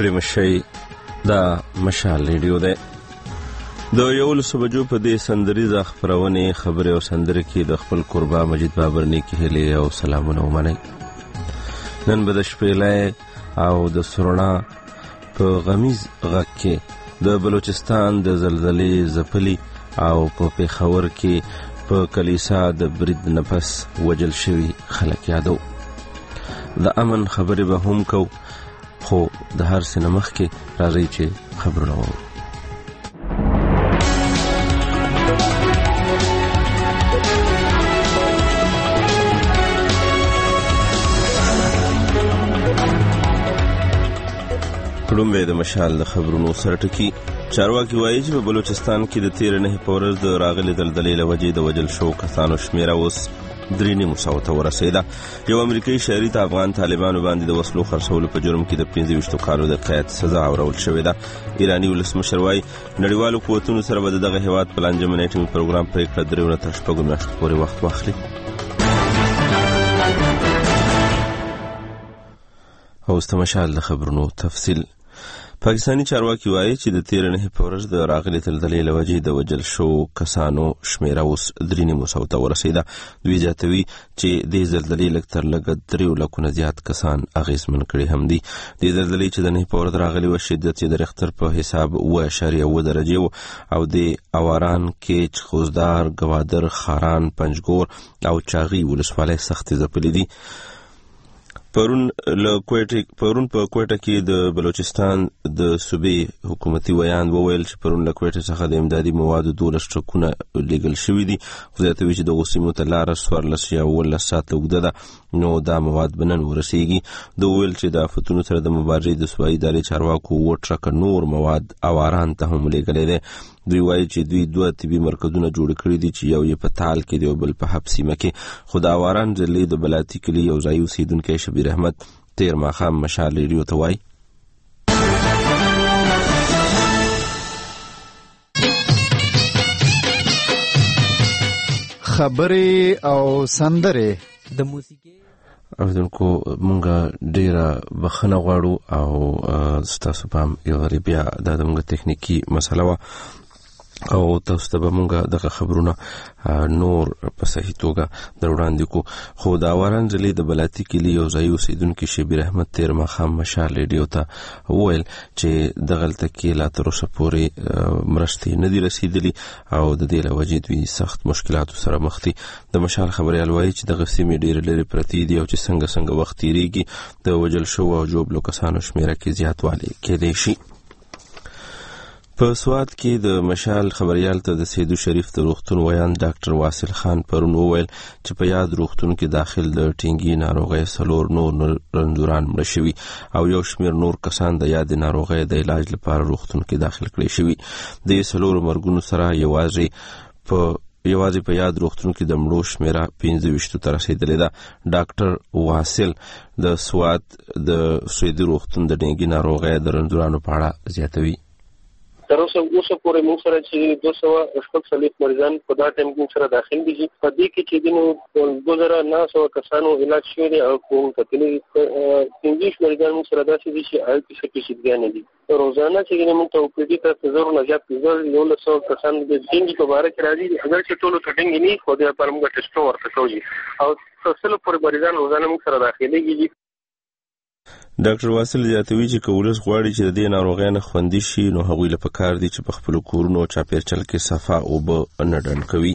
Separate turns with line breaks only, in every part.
ستړي مشئ، دا مشال ریډیو دی. د 11 بجو په دې سندریزه خپرونې خبرې او سندرې کې د خپل قربا مجید بابر نیکې هیلې او سلامونه ومنئ. نن به د شپېلۍ او د سرونا په غمیز غږ کې د بلوچستان د زلزلې ځپلي او په پېښور کې په کلیسا د برید نفس وجل شوي خلک یادو. د امن خبرې به هم کو، خو د هر څه نه مخکې راځئ چې خبرونه واورو. کړم به د مشال د خبرونو سره ټکی. چارواکي وایي چې په بلوچستان کې د 13 په ورځ د راغلي زلزلې له وجې د وجل شو کسانو شمیره اوس 3.9 ته ورسېده. یو امریکایي شهري ته افغان طالبانو باندې د وسلو خرڅولو په جرم کې د 25 کالو د قید سزا اورول شوې ده. ایراني ولسمشر وایي نړیوالو قوتونو سره به دغه هیواد په لانجمن اټومي پروګرام پرېکړه 3 تر 6 میاشتو پورې وخت واخلي. اوس د مشال د خبرونو تفصیل. پاکستانی چارواکي وایي چې د 13 په ورځ د راغلي زلزلې له وجې د وجل شو کسانو شمیره اوس 3.9 ته ورسېده. دوی زیاتوي چې د زلزلې لږ تر لږه 3 لکونه زیات کسان اغېزمن کړي هم دي. د زلزلې چې د 9 په ورځ راغلي و شدت یې د ریختر په حساب 7.9 درجې و او د اواران، کیچ، خوزدار، ګوادر، خاران، پنجګور او چاغي ولسوالۍ سختې ځپلې دي. پرون په کوټه کې د بلوچستان د صوبې حکومتي ویان وویل چې پرون له کوټه څخه د امدادي موادو 12 ټرکونه لیږل شوي دي. خو زیاتوي چې د غوسیمو ته لاره 14 یا 18 ساعته اوږده ده، نو دا مواد به نن ورسیږي. د ویل چې د آفتونو سره د مبارزې د سوایي ادارې چارواکو 7 ټرکه نور مواد اواران ته هم لیږلی دی. دوی وایي چې دوی 2 طبي مرکزونه جوړ کړي دي چې یو یې په تال کې دی او بل په حب سیمه کې. خو د اواران ضلعې د بلاتي کلي یو ځایي اوسېدونکی شبیر احمد تیر ماښام مشال ریډیو ته وایي
خبرې او سندرې
د موسیقي
اوریدونکو مونږه ډیره بخښنه غواړو او ستاسو پام یو غری بیا دا د مونږ تکنیکی مسله وه او تاسو ته به مونږ دغه خبرونه نور په صحیح توګه در وړاندې کو. خو د اواران ضلعې د بلاتي کلي یو ځایي اوسېدونکي شبیر احمد تیر ماښام مشال ریډیو ته وویل چې دغلته کې لا تر اوسه پورې مرستې نه دي رسېدلي او د دې له وجې دوی سخت مشکلاتو سره مخ دي. د مشال خبریال وایي چې دغه سیمې ډېرې لرې پرتې دي او چې څنګه وخت تېرېږي د وجل شوو او ژوبلو کسانو شمېره کې زیاتوالی کېدی شي. په سوات کې د مشال خبریال ته د سیدو شریف د روغتون ویان ډاکټر واصل خان پرون وویل چې په یاد روغتون کې داخل د ټینګي ناروغۍ 4 نور رنځوران مړه شوي او یو شمېر نور کسان د یاد ناروغۍ د علاج لپاره روغتون کې داخل کړي شوي. د 4 مرګونو سره یوازې په یاد روغتون کې د مړو شمیره 25 ته رسیدلې ده. ډاکټر واصل د سوات د سیدو روغتون د ټینګي ناروغۍ د رنځورانو په اړه زیاتوي.
تر اوسه پورې موږ سره چې 240 مریضان په دا ټایم کې سره داخل دي. په دې کې چې دینو 2900 کسانو علاج شوی دی او کوم کتلې 30 مریضان موږ سره داسې دي چې آی پی سی بیان دي. روزانه چې موږ ته او پی ډي ته 1900 کسان د ټینګي په اړه کې راځي. اگر چې ټولو ټینګي نه خو د پر موږ ټیسټ ورته کوي او څو پر مریضان روزانه موږ سره داخليږي.
ډاکټر واصل زیاتوي چې کولس غواړي چې د دې ناروغۍ نه خوندي شي نو هغوی له پکار دي چې په خپل کورونو او چاپیرچل کې صفا اوبه نه ډنډ کوي.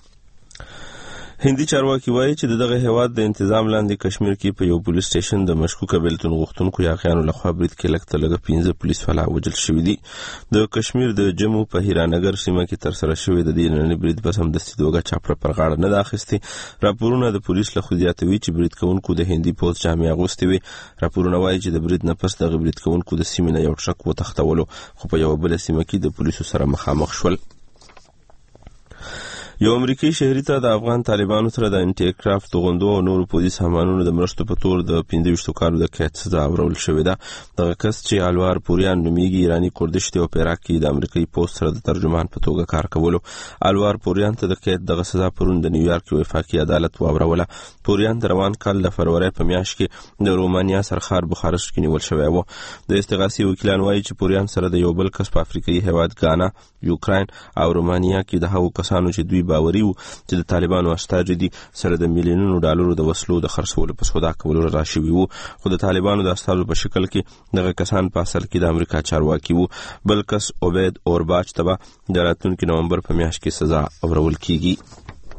هندي چارواکي وایي چې دغه هیواد د انتظام لاندې کشمیر کې په یو پولیس سټیشن د مشکوکه بیلتون غوښتونکو یاغیانو لخوا برید کې لږ تر لږه 15 پولیس والا وژل شوي دي. د کشمیر د جمو په هیرانګر سیمه کې ترسره شوی د دې ننني برید په سمدستي توګه چاپړه پر غاړه نه ده اخیستې. راپورونه د پولیس لخوا زیاتوي چې برید کوونکو د هندي پوځ جامې اغوستې وې. راپورونه وایي چې د برید نه پس دغه برید کوونکو د سیمې نه یو ټرک وتښتولو، خو په یوه بله سیمه کې د پولیسو سره مخامخ شول. یو امریکایي شهري ته د افغان طالبانو سره د انټي ایرکرافټ توغندو او نورو پوځي سامانونو د مرستو په تور د 25 کالو د قید سزا ورکول شوې ده. دغه کس چې الوار پوریان نومیږي ایرانی کوردش دی او پیراک کې د امریکایي پوسټ سره د ترجمان په توګه کار کولو. الوار پوریان ته د قید دغه سزا پرون د نیویارک وفاقي عدالت واوروله. پوریان د روان کال د فروری په میاشت کې د رومانیا سرخار بخارست کې نیول شوی و. د استغاثي وکیلان وایي چې پوریان سره د یو بل کس په افریقایي هیواد غانا، یوکراین او رومانیا کې د هغو کسانو چې دوی باوري وو چې د طالبانو استازي دي سره د میلیونونو ډالرو د وسلو د خرڅولو په سودا کولو راشوي وو. خو د طالبانو د استازو په شکل کې دغه کسان په اصل کې د امریکا چارواکي وو. بل کس عبید اورباچ ته د راتلونکي نومبر په میاشت کې سزا ورکول کیږي.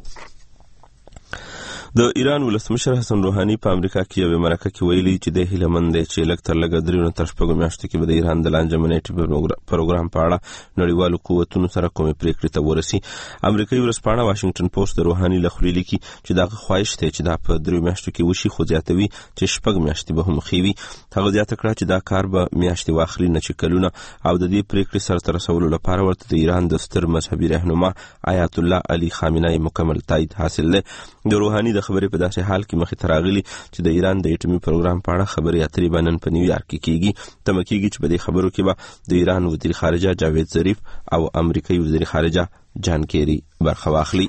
د ایران ولسمشر حسن روحاني په امریکا کې یو مرکه کې ویلي چې د هیلمند دی چې لږ تر لږه 3 میاشتې کې به د ایران د لانجمنیټي پروګرام په اړه نړیوالو قوتونو سره کومې پریکړې ته ورسي. امریکایي ورځپاڼه واشنگټن پوسټ د روحاني له خولې لیکي چې دغه خواهش دی چې دا په 3 میاشتو کې وشي، خو زیاتوي چې 6 میاشتې به هم خېوي. هغه زیاته کړه چې دا کار به میاشتې واخلي نه چې کلونه، او د دې پریکړې سرته رسولو لپاره ورته د ایران د ستر مذهبي رهنما آیت الله علي خامنه‌ای مکمل تایید حاصل دی. د روحاني خبرې په داسې حال کې مخې ته راغلي چې د ایران د اټومي پروګرام په اړه خبرې اترې به نن په نیویارک کې کیږي. تمه کیږي چې په دې خبرو کې به د ایران وزیر خارجه جاوید ظریف او امریکایي وزیر خارجه جان کیری برخه واخلي.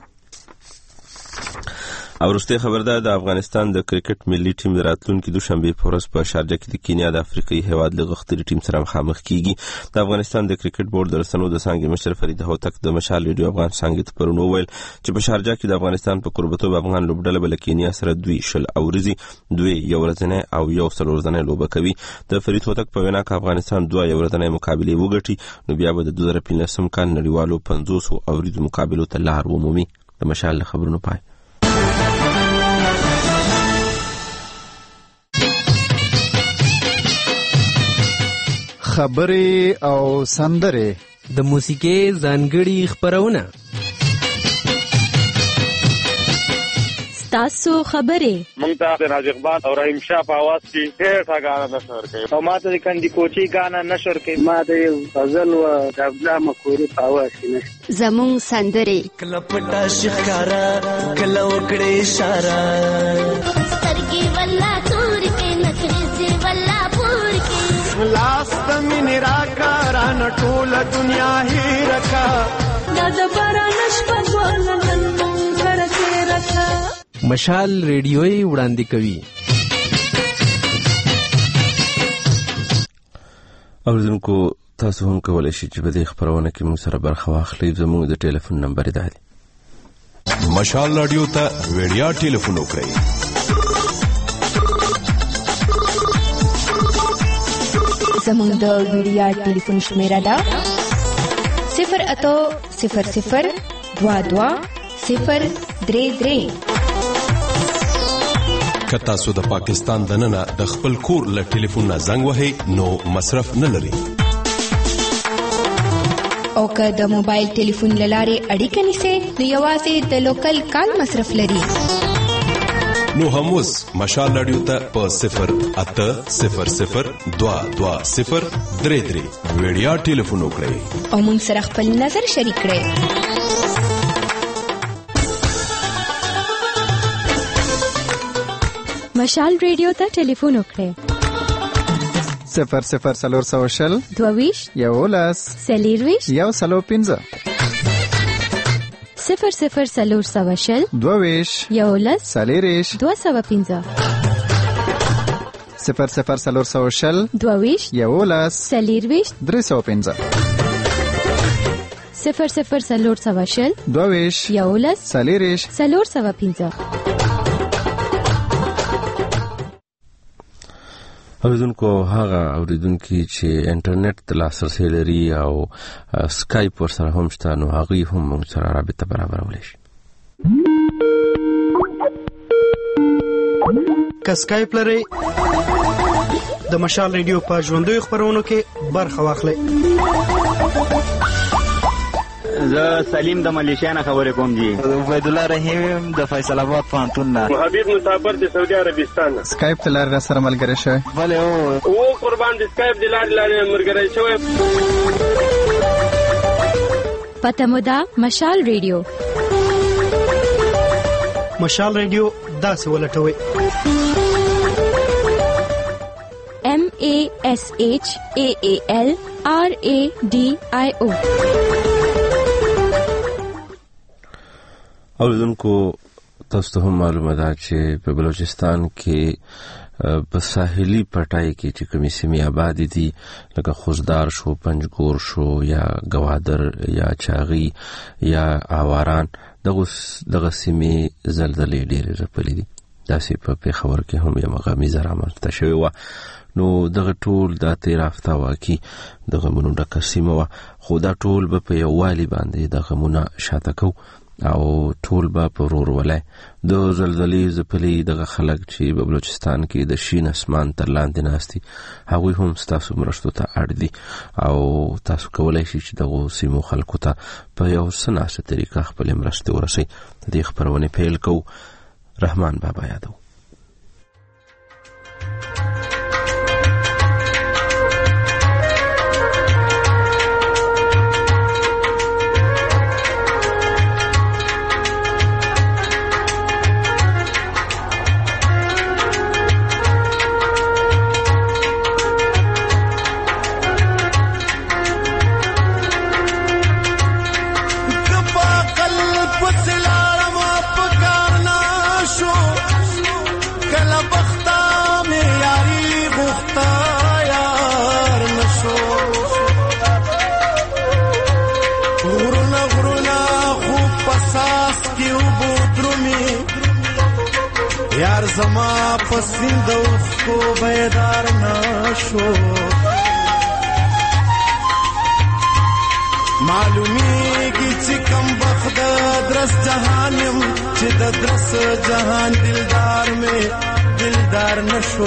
او وروسته خبردار د افغانستان د کرکټ ملي ټیم د راتلونکي دوشنبه په ورځ په شارجه کې د کینیا د افریقایي هیواد له غښتلي ټیم سره مخامخ کیږي. د افغانستان د کرکټ بورډ د رسنیو د څانګې مشر فرید هوتک د مشال ریډیو افغان څانګې ته پرون وویل چې په شارجه کې د افغانستان په قربتوب افغان لوبډله به له کینیا سره 2 اوريزي یو ورځنی او یو څلور ورځنی لوبه کوي. د فرید هوتک په وینا کې افغانستان 2 یو ورځنی مقابله وګټي نو بیا به د 2015 کال نړیوالو 500 اوریزو مقابلو ته لار ومومي. د مشال خبرونو پای.
خبرې او سندرې
د موسیقي ځانګړي خبرونه
تاسو خبرې
مونږ ته د ناز اقبال او رحیم شاه په आवाज کې ډېر غانا نشر کوي او ماته د کندي کوچي غانا نشر کوي. ما د غزل او د عبدالله مکوري په आवाज کې
زمون سندرې
کله پټا شکارا کله وکړې اشاره
سترګې ولا تور کې نکرې ولا پور کې
لاس تمن راکا ران ټول دنیا هی رکا
دا د باران شپه ولنن کرکه رکا.
مشال ریډیوي وړاندې کوي.
اوریدونکو تاسو هم کولای شئ چې په دې خبرونه کې موږ سره برخه واخلئ. زموږ د ټلیفون نمبر دی
مشال رادیو ته ویډیا ټلیفون وکړئ.
زموږ د ویډیا ټلیفون شمیره ده 0800022
که تاسو د پاکستان دننه د خپل کور له ټلیفون نه زنګ وهئ نو مصرف نه لري،
او که د موبایل ټلیفون له لارې اړیکه نیسئ نو یوازې د لوکل کال مصرف لري.
نو هم اوس مشال رادیو ته په 080002203 ویډیا ټلیفون وکړئ
او موږ سره خپل نظر شریک کړئ.
مشال ریډیو ته ټلیفون وکړئ
00420
22
11
40
105
00420
22
11
40
205
00420
22
11
40
305
00420
22
11
40
405.
اوریدونکو هغه اوریدونکو چې انټرنیټ د لاسرسي لري او سکایپ ورسره هم شته نو هغه هم موږ سره رابطه برابرولای شي.
که سکایپ لري د مشال ریډیو په ژوندوي خبرونو کې برخه واخلئ.
زه سلیم د ملیشیا نه خبرې کوم جی.
عبید الله رحیم د فیصل آباد پوهنتون نه.
حبیب مسافر د سعودي عربستان نه.
سکایپ تلار را سره ملګری شوی.
بله
او قربان د سکایپ د لارې ملګری شوی.
پته مو ده مشال ریډیو
مشال ریډیو داسې ولټوي:
MASHAALRADIO.
اوریدونکو تاسو ته هم معلومه ده چې په بلوچستان کې په ساحلي پټای کې چې کومې سیمې آبادې دي لکه خوزدار شو، پنجګور شو، یا گوادر یا چاغي یا آواران، دغه سیمې زلزلې ډېرې رپلې دي. داسې په پېښور کې هم یو غمیزه رامنځته شوې وه. نو دغه ټول د تېر هفته واقع د غمونو ډکه سیمه وه، خو دا ټول به په یووالي باندې د غمونه شاته کوو او ټول به په ورورولۍ د زلزلې ځپلي دغه خلک چې په بلوچستان کې د شین اسمان تر لاندې ناستي، هغوی هم ستاسو مرستو ته اړ دي او تاسو کولی شئ چې دغو سیمو خلکو ته په یو څه ناسه طریقه خپلې مرستې ورسئ. د دې خپرونې پیل کوو. رحمان بابا یادو.
زما پسند اوخو بیدار نشو، معلومیږي چې کم بخت درس جهانم چې د درس جهان دلدار میں دلدار نشو.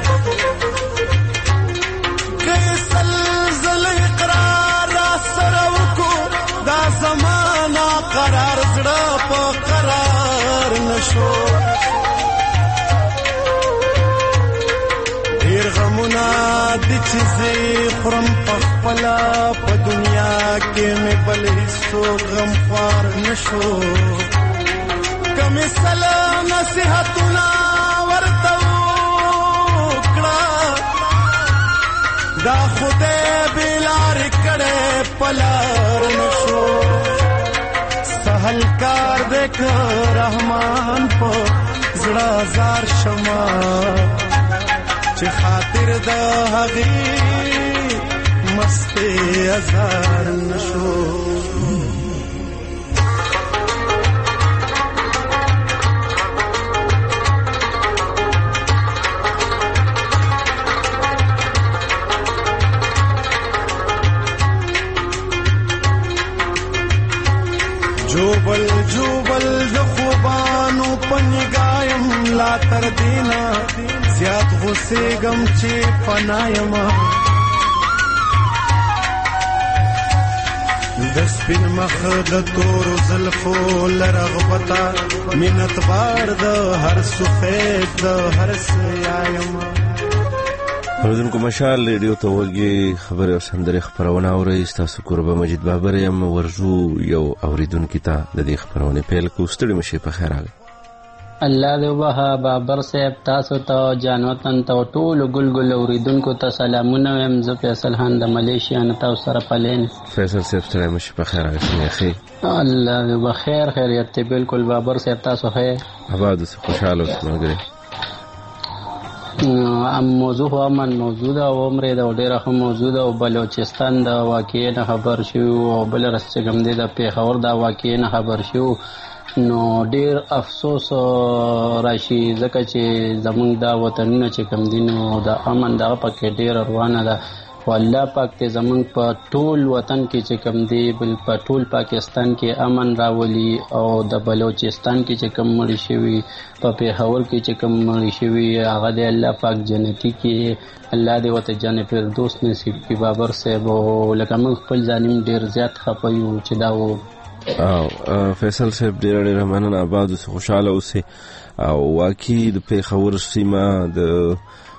که سلزل اقرار را سره وکو دا زمانه قرار زړه په قرار نشو. دی چیزی خورم پخپلا پا دنیا کے میں بل حصو غم خوار نشو. کمی سلام نصیحتنا ورتو کڑا دا خودے بلار کڑے پلار نشو. سہل کار دیکھ رحمان پا زڑا زار شما چې خاطر د هغې مستې ازار نشو. جوبل جوبل د خوبانو پنګایم لا تر دینا زیات غصه غم چې فنایما. د سپین مخ د تور زلفو لرغبتا منت بار د هر سفید د هر سیایما.
اوریدونکو مشال ریډیو ته وګي خبرې او سندرې خبرونه اورئ. تاسو قربه مجید بابر یم. ورزو یو اوریدونکو ته د دې خبرونه پیل کو. ستړي مشه په خیر راغلی.
الله دې وبها بابر صاحب تاسو ته جانوتن ته ټول ګلګل اوریدونکو ته سلامونه وایم. زه فیصل خان د ملیشیا نه تاسو سره پلین.
فیصل صاحب ستړي مشه په خیر راغلی. خیر
الله دې بخیر خیریت ته بالکل بابر صاحب تاسو خیر
آباد اوسئ خوشاله اوسئ ملګری.
موضوع خو امن موضوع ده او عمر ده او ډیره ښه موضوع ده او بلوچستان د واقعې نه خبر شو او بل رس چې کوم دی د پېښور د واقعې نه خبر شو نو ډیر افسوس راشي ځکه چې زمونږ دا وطنونه چې کوم دي نو د امن دغه پکې ډیر روانه ده. والله پاک ته زمونږ په ټول وطن کې چې کوم دی بل په ټول پاکستان کې امن راولي او د بلوچستان کې چې کوم مړي شوي په پېښور کې چې کوم مړي شوي هغه د الله پاک جنتي کې الله دې ورته جنت فردوس نصیب کړي. بابر صاحب لکه موږ خپل ظالم ډیر زیات خفه یو چې دا و.
فیصل صاحب ډیر مننه. آباد اوسئ خوشاله اوسئ. او واقعي د پېښور سیمه د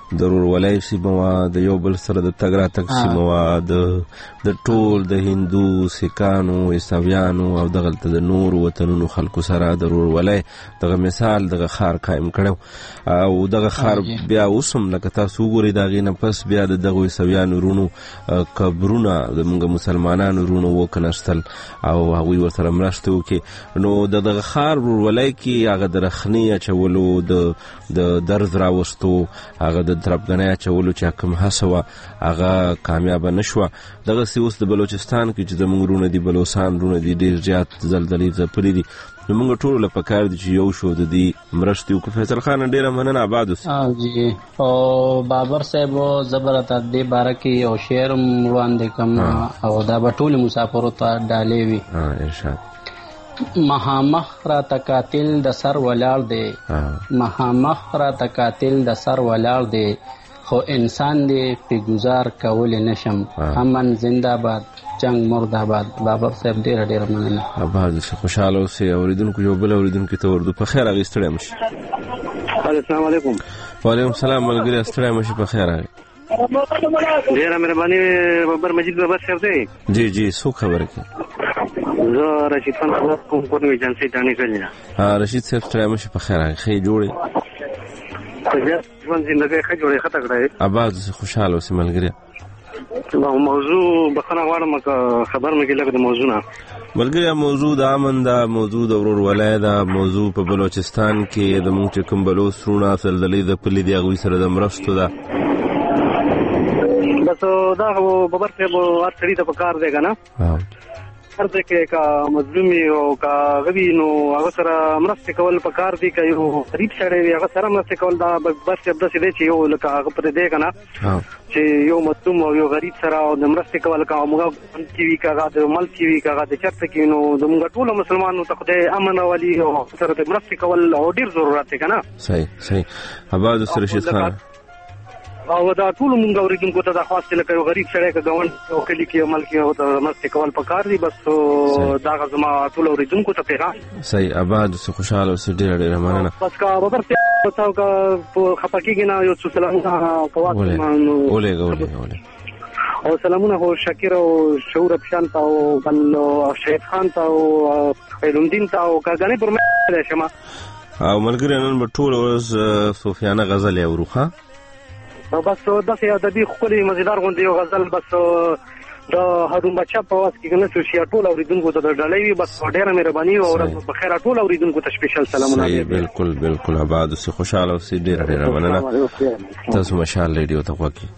د ورورولۍ سیمه وه، د یو بل سره د تګ راتګ سیمه وه، د ټول د هندو، سیکانو، عیسویانو او دغلته د نورو وطنونو خلکو سره د ورورولۍ دغه مثال دغه ښار قایم کړی او دغه ښار بیا اوس هم لکه تاسو وګورئ د هغې نه پس بیا د دغو عیسویانو وروڼو قبرونه زموږ مسلمانانو وروڼو وکنستل او هغوی ورسره مرستې وکړې. نو د دغه ښار ورورولۍ کې هغه د رخنې اچولو، د درز راوستو، هغه د تربګنۍ اچولو چې کوم هڅه وه هغه کامیابه نه شوه. دغسې اوس د بلوچستان کې چې زموږ وروڼه دي، بلوچستان وروڼه دي، ډېر زیات زلزلې ځپلي دي. نو موږ ټولو له پکار دي چې یو شو د دې مرستې وکړو. فیصل خان ډېره مننه، آباد اوسئ.
جی او بابر صاحب زه به راته دې باره کې یو شعر وړاندې کړم او دا به ټولو مسافرو ته ډالۍ وي.
ارشاد.
مخامخ راته قاتل د سر ولاړ دی، مخامخ راته قاتل د سر ولاړ دی، خو انسان دی پې گزار کولی نشم. امن زنده باد، جنگ مرداباد. بابر صاحب ډېره ډېره مننه.
آباد اوسئ، خوشحاله اوسئ. اوریدونکو یو بل اوریدونکي ته وردو. په خیر هغې ستړی مشي.
السلام علیکم.
وعلیکم السلام ملګري، ستړی مشي. په خیر هغې.
ډېره مهرباني. بابر مجید بابر صاحب دی؟
جی جی، څوک خبره کوي؟
زه رشید خان خبر کوم، کورنۍ ایجنسۍ دانې کړې.
رشید صاحب ستړی مشي. په خیر هغې. ښې جوړې
ژوند زندګۍ ښه جوړې ښه تکړه.
آباد اوسئ، خوشحاله اوسئ ملګري.
موضوع بخښنه غواړم که خبر مې کې لږ د موضوع نه.
ملګري موضوع د امن ده، موضوع د ورورولۍ ده، موضوع په بلوچستان کې زموږ چې کوم بلوڅ وروڼه زلزلې ځپلي دي هغوی سره د مرستو ده.
بس دا خو بابر صاحب هر سړي ته پکار دی که نه، هر ځای کې که مظلوم وي او که هغه وي نو هغه سره مرستې کول پکار دي. که یو غریب سړی وي هغه سره مرستې کول، دا بابر صاحب داسې دی چې یو لکه هغه پرې دی که نه چې یو مظلوم او یو غریب سره د مرستې کول، که موږ کې وي که هغه د ملک کې وي که هغه د چېرته کې، نو زموږ ټولو مسلمانانو ته خدای امن راولي او سره د مرستې کول او ډېر ضرورت دی که نه.
صحیح صحیح. آباد اوسئ رشید خان.
او دا ټولو مونږ اورېدونکو ته دا خواست چې لکه یو غریب سړی که ګاونډ او کلي کې عمل کې ورته مرستې کول پکار دي. بس دغه زما ټولو اورېدونکو ته پیغام.
صحیح. آباد اوسئ، خوشحاله اوسئ. ډېره ډېره مننه.
بس که بابر صاحب که خفه کېږي نه یو څو سلامونه
ولېږه.
او سلامونه خو شکیر او شعور افشان ته او بل شهید خان ته او خیرالدین ته او کارګانې پر مې شمه.
او ملګري نن به ټوله ورځ صوفیانه غزل یې اورو. ښه
بس داسې ادبي ښکلې مزیدار غوندې یو غزل بس د هارون بادشاه په اواز کې نه څه ټول اورېدونکو ته ډالۍ وي. بس ډېره مهرباني او ورځ بخیر. ټول اورېدونکو ته سپیشل سلامونه.
بالکل بالکل. آباد اوسئ، خوشحاله اوسئ. ډېره ډېره مننه. تاسو مشال ریډیو ته غوږ کړئ.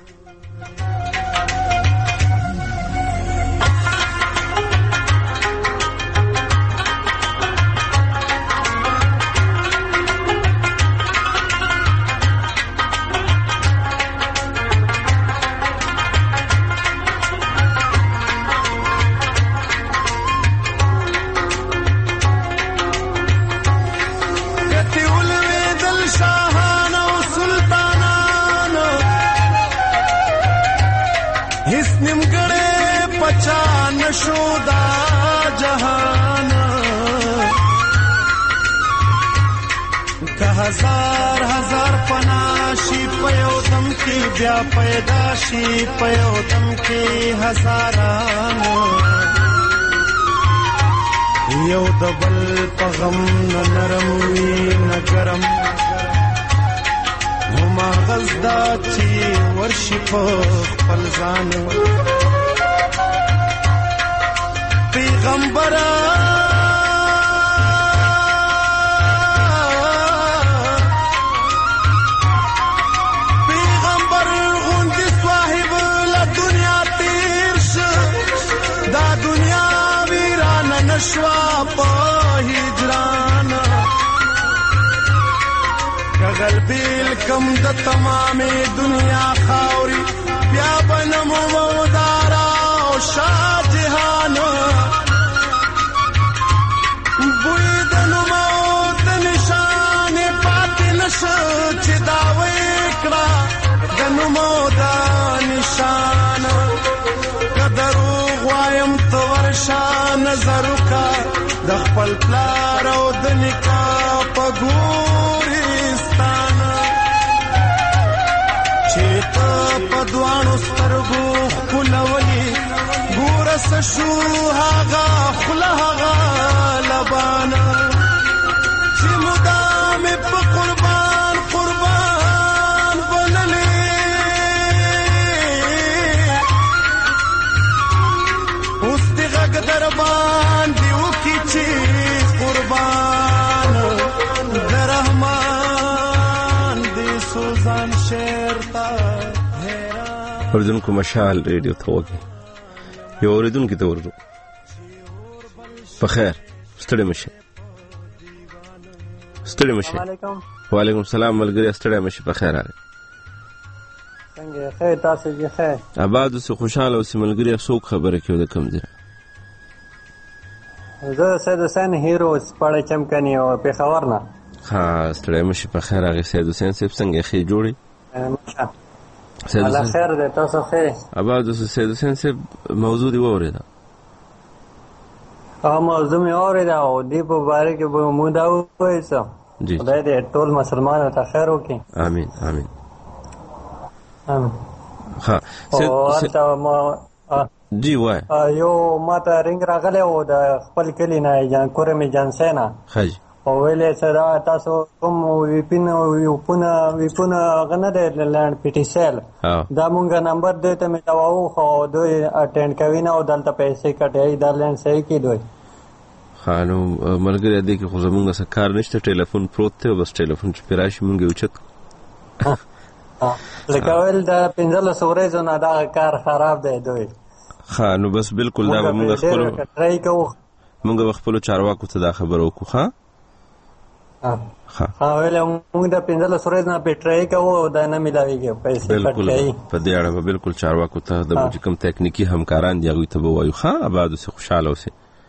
هزار هزار پناشي پيو دم کې بیا پیدا شي پيو دم کې هزاران یو دبل پغم نرم وی نګرم هما غزدا چې ورشي په خپل ځان پیغمبر نشوا په هجران کغل بیل کم د تمامه دنیا خاوري بیا بنمو مودارا او شاه جهان بوی د نمو د نشان پات نش چې دا وکړه د نمو د نشان قدرو غوایم تو ورشا نظر کا د خپل پلار او د نکاح په ګورستان په دوانو سترګو ښکلولي ګوره څه شو هغه خوله هغه لبانه چې مدامې په قربان قربان بللې اوس دې غږ در باندې وکړي چې قربان د رحمان دې سوزان شعر ته
اوریدونکو مشال ریډیو ته وګورئ یو اوریدونکي ته ورځو په خیر ستړي مشه وعلیکم السلام ملګری ستړي مشه په خیر راغلی
څنګه خیر تاسو یې خیر
آباد اوسې خوشاله اوسې ملګری څوک خبره کوي د کوم ځای
زه سید حسین هیرو سپاړه چمکني او پېښور نه
ها ستړي مشه په خیر راغلی سید حسین صاحب څنګه ښې جوړې
الله خیر دې تاسو خیر
آباد اوسې سید حسین صاحب موضوع دی واورېده
موضوع مې اورېده او دې په باره کې به مو دا ووایو څه خدای دې ټول مسلمانانو ته خیر وکړي
امین امین
ها
جی وای
یو ما ته رنګ راغلی و د خپل کلي نه کورم ایجنسۍ نه او ویلې سره تاسو کوم ویپونه هغه نه دی لنډ پی ټي سیل دا مونږ نمبر دی ته مې دواو خو دوی اټینډ کوي نه او دلته پیسې کټوي دا لنډ صحیح کې دوی
ښه نو ملګری دی کې خو زمونږ څه کار نشته ټلیفون پروت دی بس ټلیفون چې پرې راشي مونږ یې اوچت
لکه ویل د 15 ورځو نه دا کار خراب دی دوی
ښه نو بس بالکل دا به مونږ خپلو چارواکو ته دا خبره وکړو ښه
ویل موږ د 15 ورځې نه پټرای کوو دا نه ملاویږي پیسې پټکای
په دې اړه بالکل چارواکو ته د کوم تکنیکی همکاران دی هغوی ته به وایو ښه آباد اوسې خوشحاله اوسې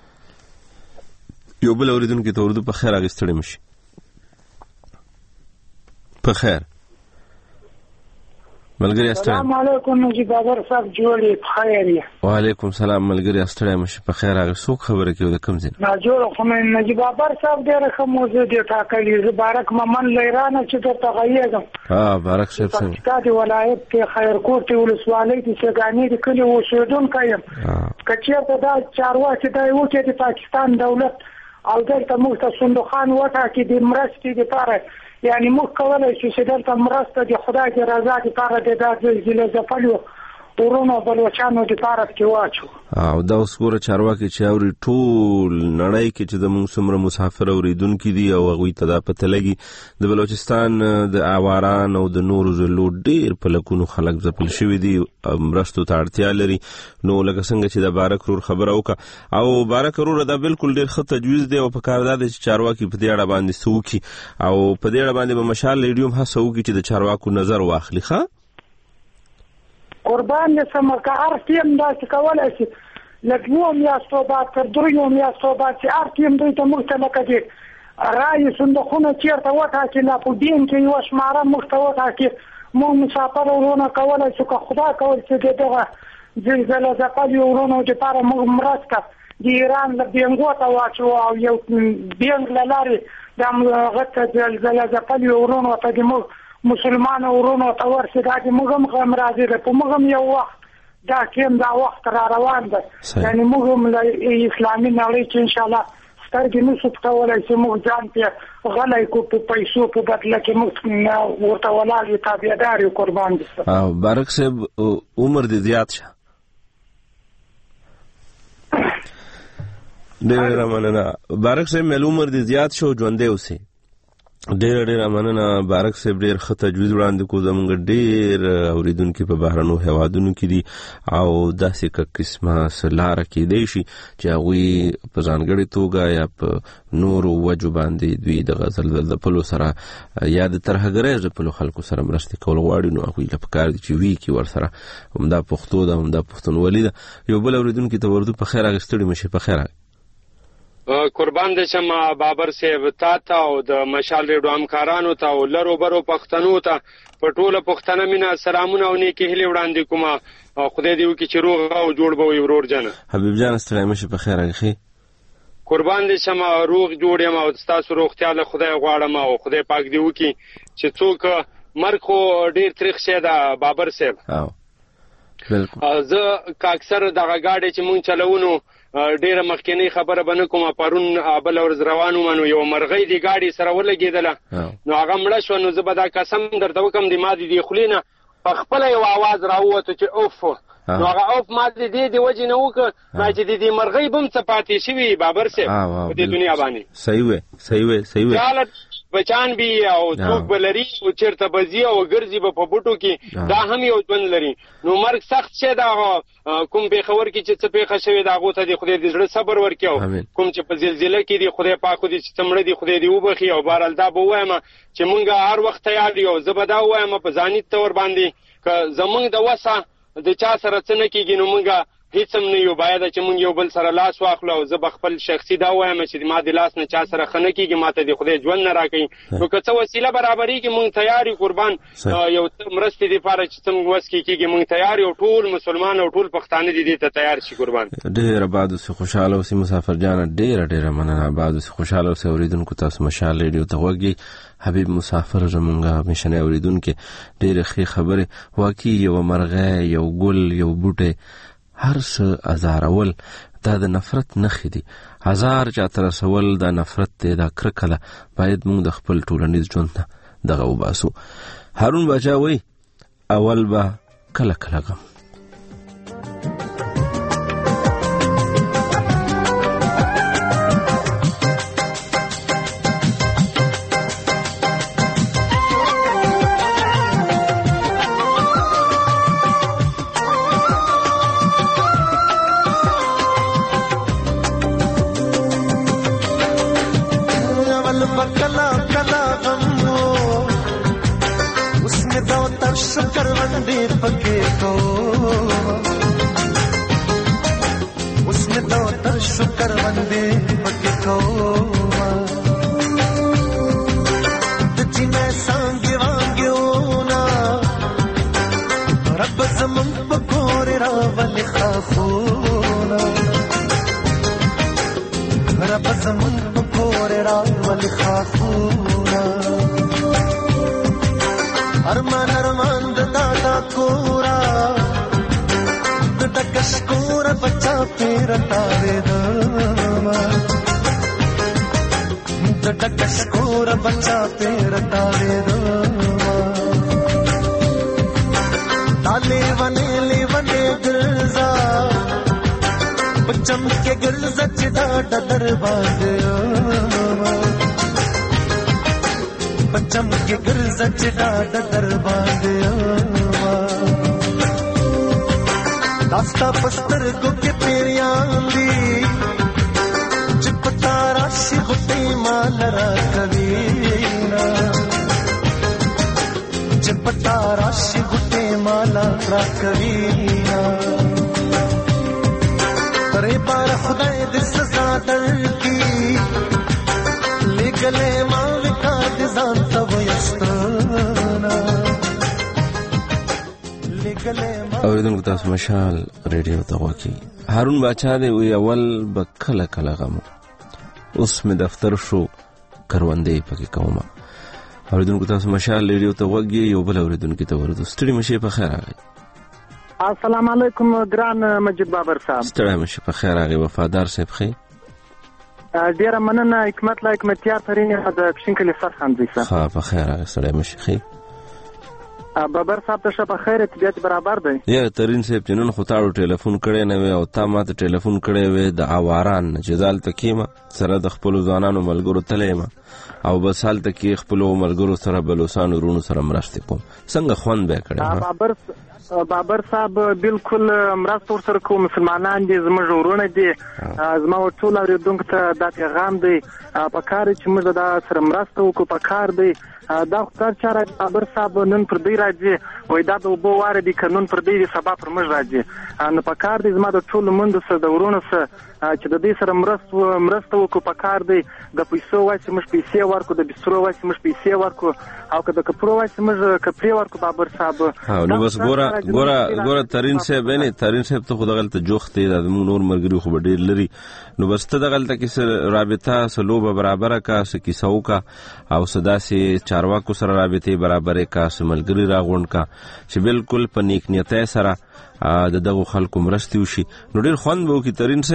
یو بل اورېدونکي ته اردو په خیر هغې ستړي مشي په خیر ملګری
السلام علیکم نجیب بابر صاحب جوړې په خیر یې
وعلیکم السلام ملګری ستړی مشي په خیر هغې څوک خبره کوي د کوم ځای
نه جوړه خو مې نجیب بابر صاحب ډېره ښه موضوع دی ټاکلې زه بارک ممن له ایرانه چې درته غږېږم
بارک صاحب څنګه
پکتیکا د ولایت کې خیرکوټ ولسوالۍ د سیګانې د کلي اوسېدونکی یم که چېرته دا چارواکي دا یې وکړي د پاکستان دولت او دلته موږ ته صندوقان وټاکي د مرستې دپاره یعنی موږ کولی شو چې دلته مرسته د خدای د رضا دپاره د دا زلزله ځپلو ورونو بلوچانو دپاره پکې واچو
او دا اوس ګوره چارواکي چې اوري ټول نړۍ کې چې زموږ څومره مسافر اورېدونکي دي او هغوی ته دا پته لګي د بلوچستان د اواران او د نورو ضلعو ډېر په لکونو خلک ځپل شوي دي مرستو ته اړتیا لري نو لکه څنګه چې د بارک رور خبره وکړه او بارک رور دا بالکل ډېر ښه تجویز دی او پکار دا دی چې چارواکي په دې اړه باندې څه وکړي او په دې اړه باندې به مشال ریډیو هم هڅه وکړي چې د چارواکو نظر واخلي ښه
قربان دې سمه که هر ټیم داسې کولی شي له 2 میاشتو بعد تر 3 میاشتو بعد چې هر ټیم دوی ته موږ ته لکه د رایې صندوقونه چېرته وټاکي لا په دین کې یوه شماره موږ ته وټاکي موږ مسافر ورونه کولی شو که خدا کول چې د دغه زلزله ځپلي ورونو دپاره موږ مرسته د ایران له بینګو ته واچو او یو بینګ له لارې د هغه ته زلزله ځپلي ورونو ته د موږ مسلمانو ورونو ته ورسي دا چې موږ هم غم راځي ده په موږ هم یو وخت دا کیم دا وخت را روان ده یعنی موږ هم اسلامي نړۍ کې انشاءالله سترګې نشو پټولی چې موږ ځان پې غلی کړو په پیسو په بدله کې موږ ورته ولاړ یو تابعدار یو قربان دي
بارک صاحب عمر دې زیات شه ډېره مننه بارک صاحب مې عمر دې زیات شو ژوندی اوسې ډېره مننه بارک صاحب ډېر ښه تجویز وړاندې کړو زموږ ډېر اورېدونکي په بهرنو هېوادونو کې دي او داسې که قسمه څه لاره کېدی شي چې هغوی په ځانګړې توګه یا په نورو وجو باندې دوی دغه زلزله ځپلو سره یا د ترهګرۍ ځپلو خلکو سره مرستې کول غواړي نو هغوی له پکار دي چې وي کړي ورسره همدا پښتو ده همدا پښتونولي ده یو بل اورېدونکي ته وردو په خیر هغې ستړي مشي په خیر
قربان دې شم بابر صاحب تا ته او د مشال ریډیو همکارانو ته او لرو برو پښتنو ته په ټوله پښتنه مینه سلامونه او نیکې هیلې وړاندې کوم او خدای دې وکړي چې روغ او جوړ به وي ورور جانه
حبیب جان ستړی مشي په خیر هغې
قربان دې شم روغ جوړ یم او ستاسو روغتیا له خدای غواړم او خدای پاک دې وکړي چې څوک مرګ خو ډیر تریخ شی ده بابر صاحب.
بالکل.
زه که اکثر دغه ګاډي چې مونږ چلوونو ډیره مخکینی خبره به نه کومه، پرون بله ورځ روان وم نو یو مرغۍ د ګاډي سره ولګېدله نو هغه مړه شوه. نو زه به دا قسم درته وکړم د ما د دې خولې نه په خپله یو آواز راووته چې اوف. نو هغه اوف ما د دې وجې نه وکړه چې د دې مرغۍ به هم څه پاتې شوي بابر صاحب په دې دنیا باندې.
صحیح وې
بچان بي او څوک به لري او چېرته به ځي او ګرځي به په بوټو کې، دا هم یو ژوند لري. نو مرګ سخت شی ده. کوم پېښور کې چې څه پېښه شوې ده هغو ته دې خدای د زړه صبر ورکړي، او کوم چې په زلزله کې دي خدای پاک خو دې چې څه مړه دي خدای دې وبخي. او بهرحال دا به ووایم چې مونږ هر وخت تیار یو. زه به دا ووایم په ځاني طور باندې که زمونږ د وسه د چا سره څه نه کېږي نو مونږ هیڅ هم نه یو. باید چې مونږ یو بل سره لاس واخلو. او زه به خپل شخصي دا ووایم چې ما د لاس نه چا سره ښه نه کېږي، ما ته د خدای ژوند نه راکوي. نو که څه وسیله برابرېږي مونږ تیار یو قربان یو مرستې دپاره چې څه مونږ وس کې کېږي مونږ تیار یو. ټول مسلمان او ټول پښتانه دې ته تیار شي قربان.
ډېر آباد اوسئ، خوشحاله اوسئ مسافر جانه. ډېره مننه. آباد اوسئ، خوشحاله اوسئ. اورېدونکو تاسو مشال ریډیو ته غوږ یئ. حبیب مسافر زمونږ همیشنی اورېدونکي ډېرې ښې خبرې. واقعي یو مرغۍ، یو ګل، یو بوټی، هر څه ازارول دا د نفرت نښې دي. هزار چاته رسول دا نفرت دی، دا کرکه ده. باید موږ د خپل ټولنیز ژوند نه دغه وباسو. هارون باچا وایي اول به کله کله غم.
दास्ता पस्तर को के पेरियांदी चिपता राशि होते मालरा कवीना चिपता राशि होते मालरा कवीना अरे बार खुदाए दिस सजा दर की ले गले माविका दिजान तब यस्ताना ले गले
اوریدونکو تاسو مشال ریډیو ته غوږی. هارون باچا دی وی اول به کله کله غم، اوس مې دفتر شو کروندې پکې کومه. اوریدونکو تاسو مشال ریډیو ته غوږی. یو بل اوریدونکو ته ورته ستړي مشه په خیر راغی.
السلام علیکم ګران مجید بابر صاحب.
ستړي مشه په خیر راغی. وفادار صاحب خې
ډیره مننه. حکمت لا حکمتیار ترینه د کشنکلی فرخان دی صاحب.
ها په خیر راغی. ستړي مشه خې
بابر صاحب ته شپه خیر طبيعت برابر دی.
یا ترين صاحب چې نن خو تاړو ټلیفون کړی نه وي او تا ماته ټلیفون کړی وي د اواران چې ځال تکیمه سره د خپل ځوانانو ملګرو تلېما او بس حال تکي خپل ملګرو سره بلوسان ورونو سره مرسته کوم. څنګه خوان به کړی
بابر صاحب بالکل مرسته ورسره کوم. مسلمانان دي زموږ ورونه دي. زما ټول اوریدونکو ته دا پیغام دی په کار چې موږ دا سره مرسته وکړو. په کار دی دا خو چاره بابر صاحب نن پر دی راځي وای دا د وبو واره دي قانون پر دی سبا پر موږ راځي. نو په کار دی زما د ټول مند سره د ورونو سره چې د دې سره مرسته وکړو په کار دی د پیسو واسي موږ پیسې ورکو د بسترو واسي موږ پیسې ورکو او که د کپړو واسي موږ کپړې ورکو بابر صاحب
نو بس ګوره ترين صاحب ته خو دغلته جوخت دی د نور مرګري خو ډیر لري نو بس ته دغلته کې رابطه سلوبه برابر کا کیسو کا او صدا سي چارواکو سره رابطه برابر کا سملګری راغون کا چې بالکل په نیک نیت سره د دغه خلکو مرستي وشي نو ډیر خوند به وکړي ترين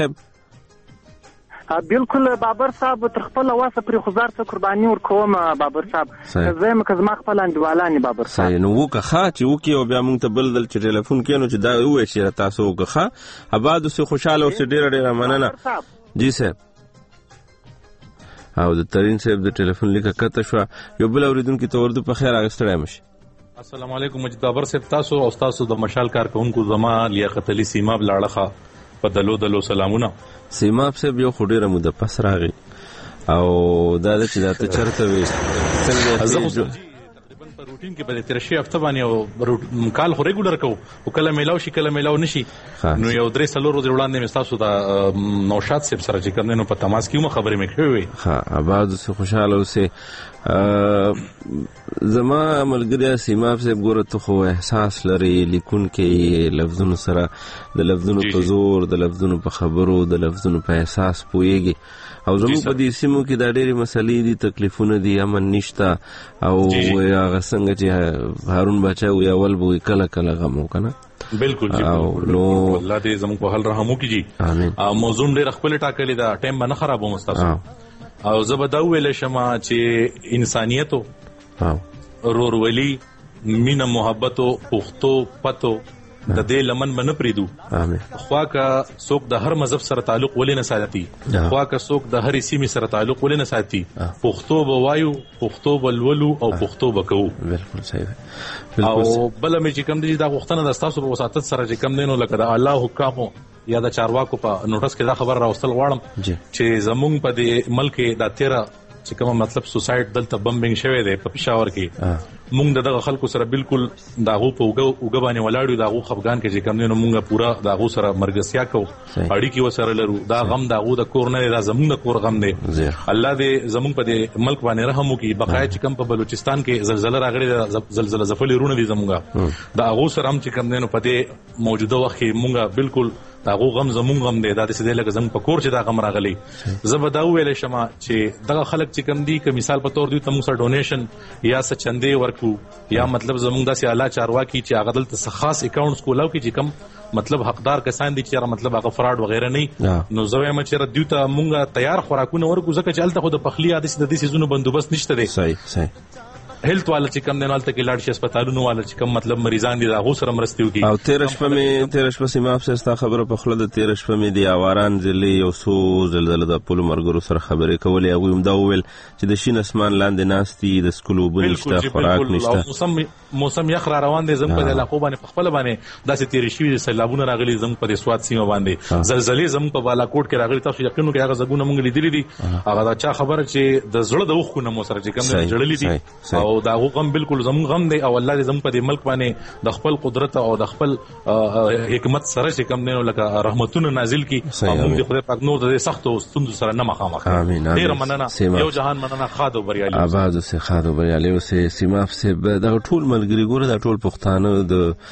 صاحب
بالکل بابر صاحب تر خپل واسه پر خزار څخه قرباني ورکوم بابر صاحب زم کزما خپل انډوالانی بابر صاحب
نو وکه چې وکي او بیا مونږ ته بل دل چې ټلیفون کینو چې دا وې چې تاسو وکه اباد سه خوشاله او ډیر مننه جی صاحب او د ترين صاحب د ټلیفون لیکه کته شو یو بل اوریدونکو ته ورته په خیر اغستړای مشي
السلام علیکم مجید بابر صاحب تاسو او تاسو د مشال کارکونکو زما لیاقت علي سیماب لاړه په دلو سلامونه
سیماب صاحب یو خډيره مو د پس راغی او دا چې دا ته چرته وي څنګه تقریبا په روټین کې په تیر شي هفته باندې او کال خو ریګولر کو او کله میلاو نشي نو یو درې سلور ورځې وړاندې مې تاسو د نوشاد صاحب سره چې کوم نو په تماس کې مو خبرې مې کړې وي ها آباد سه خوشاله اوسه زما ملګری سیماب صاحب ګوره ته خو احساس لري لیکون کې لفظونو سره د لفظونو په زور د لفظونو په خبرو د لفظونو په احساس پويږي او زموږ په دې سیمو کې دا ډېری مسلې دي تکلیفونه دي امن نشته او هغه څنګه چې هارون بچا وی اول به کله غم وکنه
بالکل جی نو الله دې زموږ په حل رحم وکړي جی امين موضوع ډېر خپل ټاکلې دا ټایم باندې خرابو مستاسو او زه به دا ویل شم چې انسانيت او رورولي مینه محبت او پختو پتو د دې لمن باندې پریدو امين خو کا څوک د هر مذهب سره تعلق ولې نه ساتي خو کا څوک د هر سیمه سره تعلق ولې نه ساتي پختو بوایو پختو بلولو او پختو بکو
بالکل صحیح
او بل مې چې کوم دي دا غوښتنه د تاسو په وساتت سره چې کوم دینو لکه د الله حکامو یا د چارواکو په نوټس کې دا خبر راوستل غواړم چې زمونږ په دې ملک دا 13 چې کوم مطلب سوسایټ دلته بمبینګ شوی دی په پېښور کې مونږ دغه خلکو سره بالکل داغو په وګ باندې ولاړو داغو خفغان کې چې کوم نه مونږه پورا داغو سره مرګسیا کو اړیکی وسره لرو دا غم داغو د کور نه دا زمونږ د کور غم دی الله دې زمونږ په دې ملک باندې رحم وکړي بقای چې کوم په بلوچستان کې زلزلہ راغلي زلزلہ زفلې رونه دي زمونږه دا هغه سره هم چې کوم نه په دې موجوده وخت کې مونږه بالکل داغو غم زمونږ غم دی دا د سده لکه زمونږ په کور چې دا غم راغلی زبدا ویل شمه چې دغه خلک چې کوم دي که مثال په تور دی تاسو سره ډونیشن یا څه چندې ورکو یا مطلب زمونږ داسې اعلی چارواکي چې هغه دلته خاص اکاونټس کولاو کې چې کم مطلب حقدار کسان دي چې مطلب هغه فراډ وغیرہ نه نو زوی ما چې ردیو ته مونږه تیار خوراکونه ورکو ځکه چې الته خو د پخلی عادت د دې سيزونو بندوبست نشته دی
صحیح
هیلث والا چې کم دنه الته کې لاړ شي هسپتالونو والا چې کم مطلب مریضان دي دا غو سره مرستي وکي
او 13 شپه سیمه افسر خبره په خله د 13 شپه دی اواران ځلې یو سو زلزلہ د پولو مرګرو سره خبرې کولې او هم دا ویل چې د شین اسمان لاندې ناستي د سکولو بنشته خوراک نشته
موسم یخ را روان دي زم په علاقو باندې خپل باندې داسې تیرې شوی سیلابونه راغلي زم په سواد سیمه باندې زلزلې زم په بالاکوټ کې راغلي تاسو یقینو کې هغه زګونه مونږ لیدلې دي هغه دا چا خبره چې د زړه د وښونه مو سره چې کوم جړلې دي او دا غم بالکل زمون غم دی او الله دې زمون په دې ملک باندې د خپل قدرت او د خپل حکمت سره چې کوم نه لکه رحمتونه نازل کی او موږ خدای پاک نور د سختو ستوندو سره نه مخامخ ډیر مننه یو جهان مننه خادو بریالي
آباد سه خادو بریالي سه سیمه سه د ټول ملګری ګوره د ټول پښتانه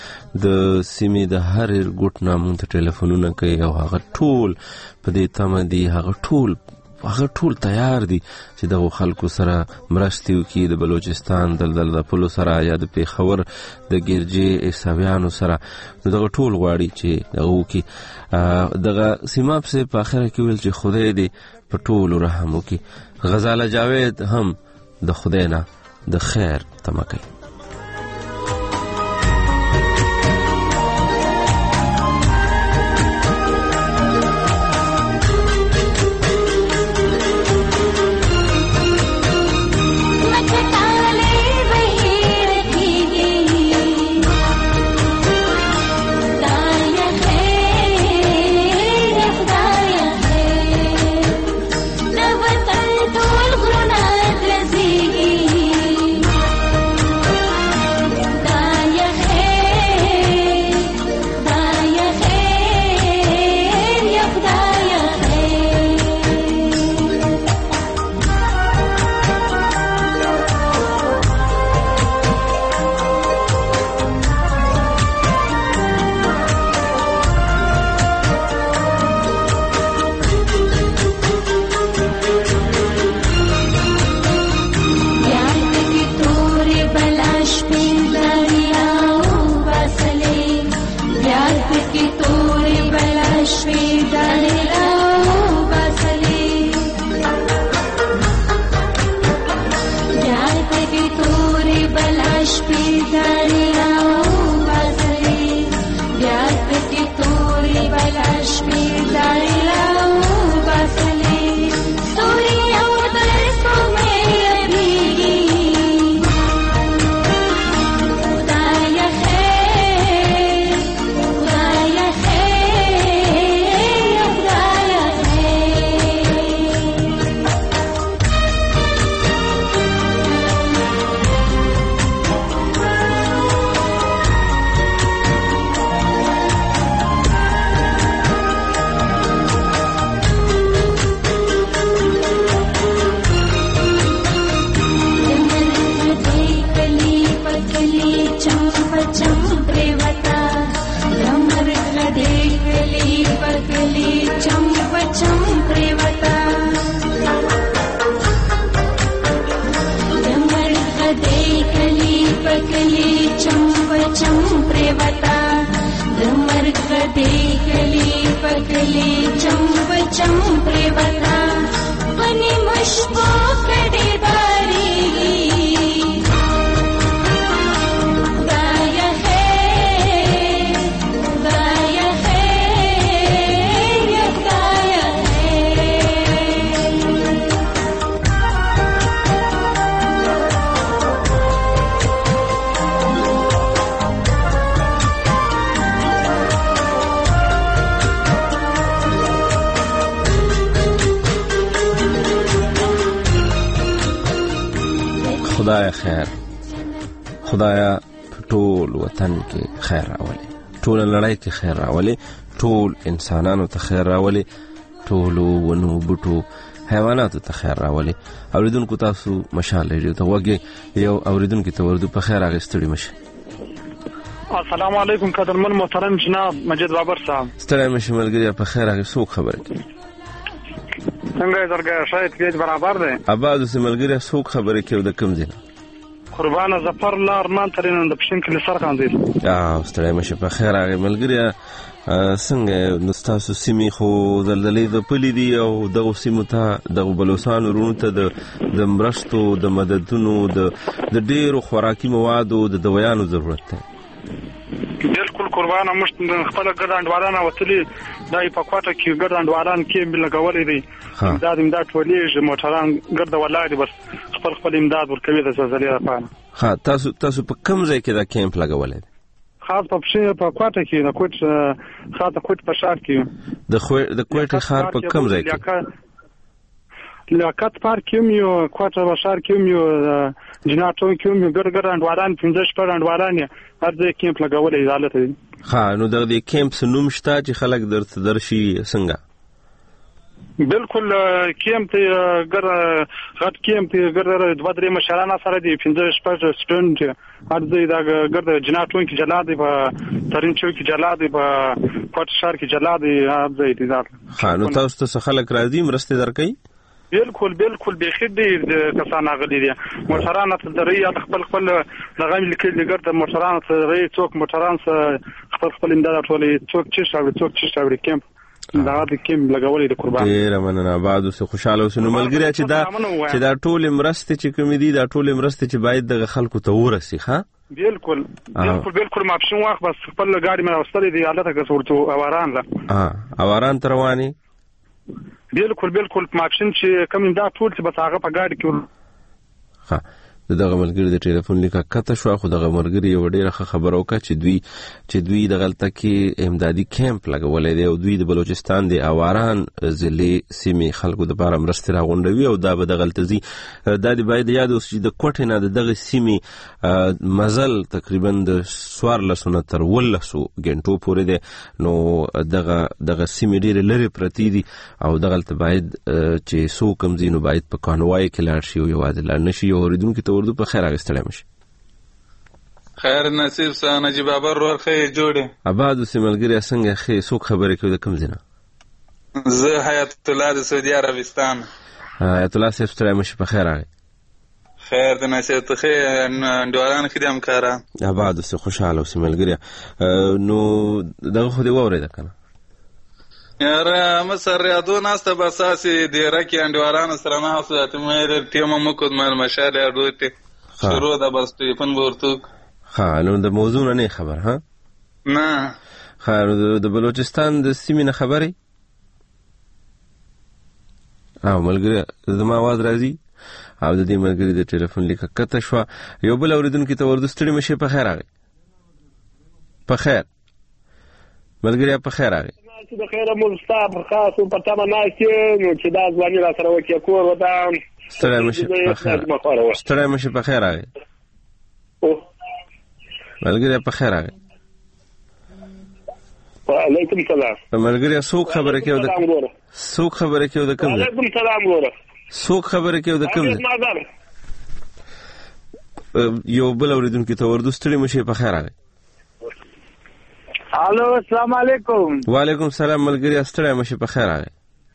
د سیمې د هر ګټ نامون ته ټلیفونونه کوي او هغه ټول په دې تمه دي هغه ټول تیار دي چې د خلکو سره مرستي وکړي د بلوچستان د پولو سره یا د پیښور د ګرجې عیسویانو سره دغه ټول غواړي چې دغه وکړي دغه سیماب سه په اخر کې ویل چې خدای دې په ټول رحم وکړي غزاله جاوید هم د خدای نه د خیر تمه کوي خدای خیر خدایا ټول وطن کې خیر راولي ټول لړۍ کې خیر راولي ټول انسانانو ته خیر راولي ټول ونو بوټو حیواناتو ته خیر راولي. اوریدونکو تاسو مشال ریډیو ته وګورئ یو اوریدونکو ته ورته په خیر راغستړي مشه.
السلام علیکم قدرمن محترم جناب مجید بابر صاحب.
ستړی مشه ملګری په خیر راغستو خبره کوي.
څنګه درګه شاید کې برابر ده.
اباظ سملګری څوک خبره کوي د کوم ځای؟
قربانه ظفر لارمان ترين د پښین کې سر خاندي.
ستړی مشه په خیر راغی ملګری. څنګه نستاسو سیمې خو دلدلې د پلي دي او دغه سیمو ته د بلوچستان ورونو ته د مرستو د مددونو د ډیرو خوراکي موادو د دویانو ضرورت ده.
بالکل قربانه مشت خپل ګډانډوالانه وتلي دای په کوټه کې ګډانډوالان کې بل لګولې دي. امداد ټولې موټران ګرد ولاړ بس خپل امداد ورکوي د زلزلې لپاره.
تاسو په کوم ځای کې دا کیمپ لګولې؟
خاص په کوټه کې د کوټ په شهر کې
د کوټه ښار په کوم ځای کې؟
لیاقت پارک کې یو کوټه په شهر کې یو جناتو کې یو ګرګرانډوالان 15 پرانډوالان هر ځای کیمپ لګولې حالت دي.
نو د دې کیمپ نوم شته چې خلک درشي څنګه؟
بالکل کیمپ ګر غټ کیمپ ګر دوه درې مشران سره دي 15 سټوډنټ هر ځای دا ګر جناتو کې جلاد په ترين چوک کې جلاد په کوټ شهر کې جلاد هر ځای دي.
نو تاسو ته خلک راځي مرسته درکې؟
بالکل بخیر دي کسان غلي دي موټران ته درې خپل لغم لیکل ګر د موټران ته درې څوک موټران څخه خپل امداد ټولې څوک چې شاوري کیمپ دا د کیم لګولې د قربان.
ډیر مننه بعد اوس خوشاله اوسئ. نو ملګری چې دا ټول مرسته چې کوم دي دا ټول مرسته چې باید د خلکو ته ورسي.
بالکل ماپښین وخت بس خپل ګاډي مې راوستلې دي حالت کې ورته اواران لا
اواران تر رواني.
بالکل ماپښین چې کوم دا ټول چې بس هغه په ګاډي کې
دغه ملګری د ټلیفون لیکه کته شو خو دغه ملګری یو ډیره خبره وکړه چې دوی د غلطه کې امدادي کیمپ لګولې دی او دوی د بلوچستان د اواران ضلع سیمې خلکو د لپاره مرستې راغونډوي او دا به د غلطزي د باید یاد اوس چې د کوټې نه دغه سیمې مزل تقریبا د 14 تر 18 غنټو پورې دی. نو دغه سیمې ډیره لري پرتی دي او د غلطه باید چې سو کم زینو باید په قانوای کې لاړ شي او یو عادل نشي او اوریدونکو ته ورته په خیر راغستړی مشه.
خیر نصیب سه نجیب بابر ورخه جوړه
اباد سیملګری څنګه خې سو خبره کوي د کوم ځنه؟
زه حیات الله د سعودي عربستان.
حیات الله صاحب ستړی مشه په خیر راغی.
خیر د نصیب ته انډوالان خدام کارا
اباد سه خوشاله سیملګری. نو دغه خو دی وره ده کنه
یاره مصر ریاضو ناسته بساسي دیره کې انډوالان سره نه حسات مې ټیم مکو د مشال اردوته شروع ده بس ټلیفون ورته.
نو د موضوع نه خبر نه د بلوچستان د سیمې نه خبري ملګری زما आवाज راځي او د دې ملګری د ټلیفون لیکه کته شو یو بل اوریدونکو ته ورستړي مشه په خیر راغی. په خیر ملګری په خیر راغی.
چې د خیره مستاب خاص په تمه نه کې نو چې دا ځواني را سره وکي کور ودا
ستړی مشه په خیر راغی. ملګری په خیر راغی.
وعلیکم السلام.
ملګری څوک خبره کوي د کوم ځای؟
وعلیکم السلام ګوره
څوک خبره کوي د کوم ځای؟ یو بل اوریدونکو ته ورستړي مشه په خیر راغی.
الو السلام علیکم.
وعلیکم السلام ملګری ستړی مشه په خیر راغی.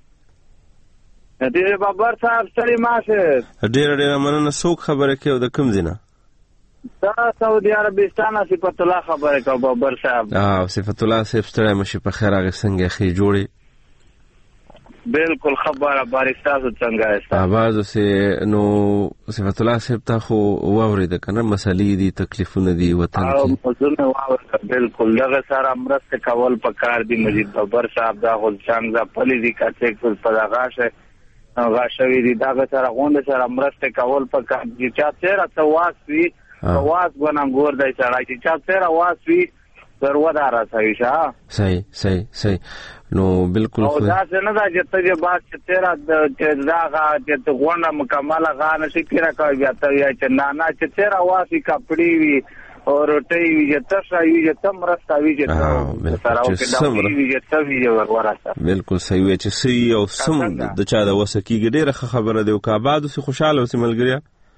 دې بابر صاحب ستړي ماشه
ډیر مننه. څوک خبره کوي د کوم ځای نه؟
دا سعودي عربستان صفت الله خبره کوي بابر صاحب.
صفت الله صاحب ستړی مشه په خیر راغی. څنګه خې جوړي؟
بالکل خبره بارستاسو څنګه است
आवाज سه نو صفت الله صاحب ته خو واورید کنه مسلې دي تکلیفونه دي وطن کې
مزونه واورید. بالکل دغه سره مرسته کول پکار دي. مجید بابر صاحب دا خو څنګه پلي دي کته کول پدغاشه غاښوي دي دغه سره غونډه سره مرسته کول پکار دي. چې چیرې تواس وی تواس ګونګور دای سره چې چیرې واس وی ضرورت راځي. صحیح.
نو بالکل
او دا څنګه دا چې ته بعد چې تیرا د داغه چې غونډه مکمله غانه شي کړه کوي بیا ته یا چې نه چې تیرا واسي کپڑی وی او روټي وی چې تاسو یې تم راستوي چې سره او کې دا وی چې تاسو ورته
بالکل صحیح وي چې سي او سم د چا د وسکیږي ډیره خبره دی او کا بعد سي خوشاله اوسې ملګریا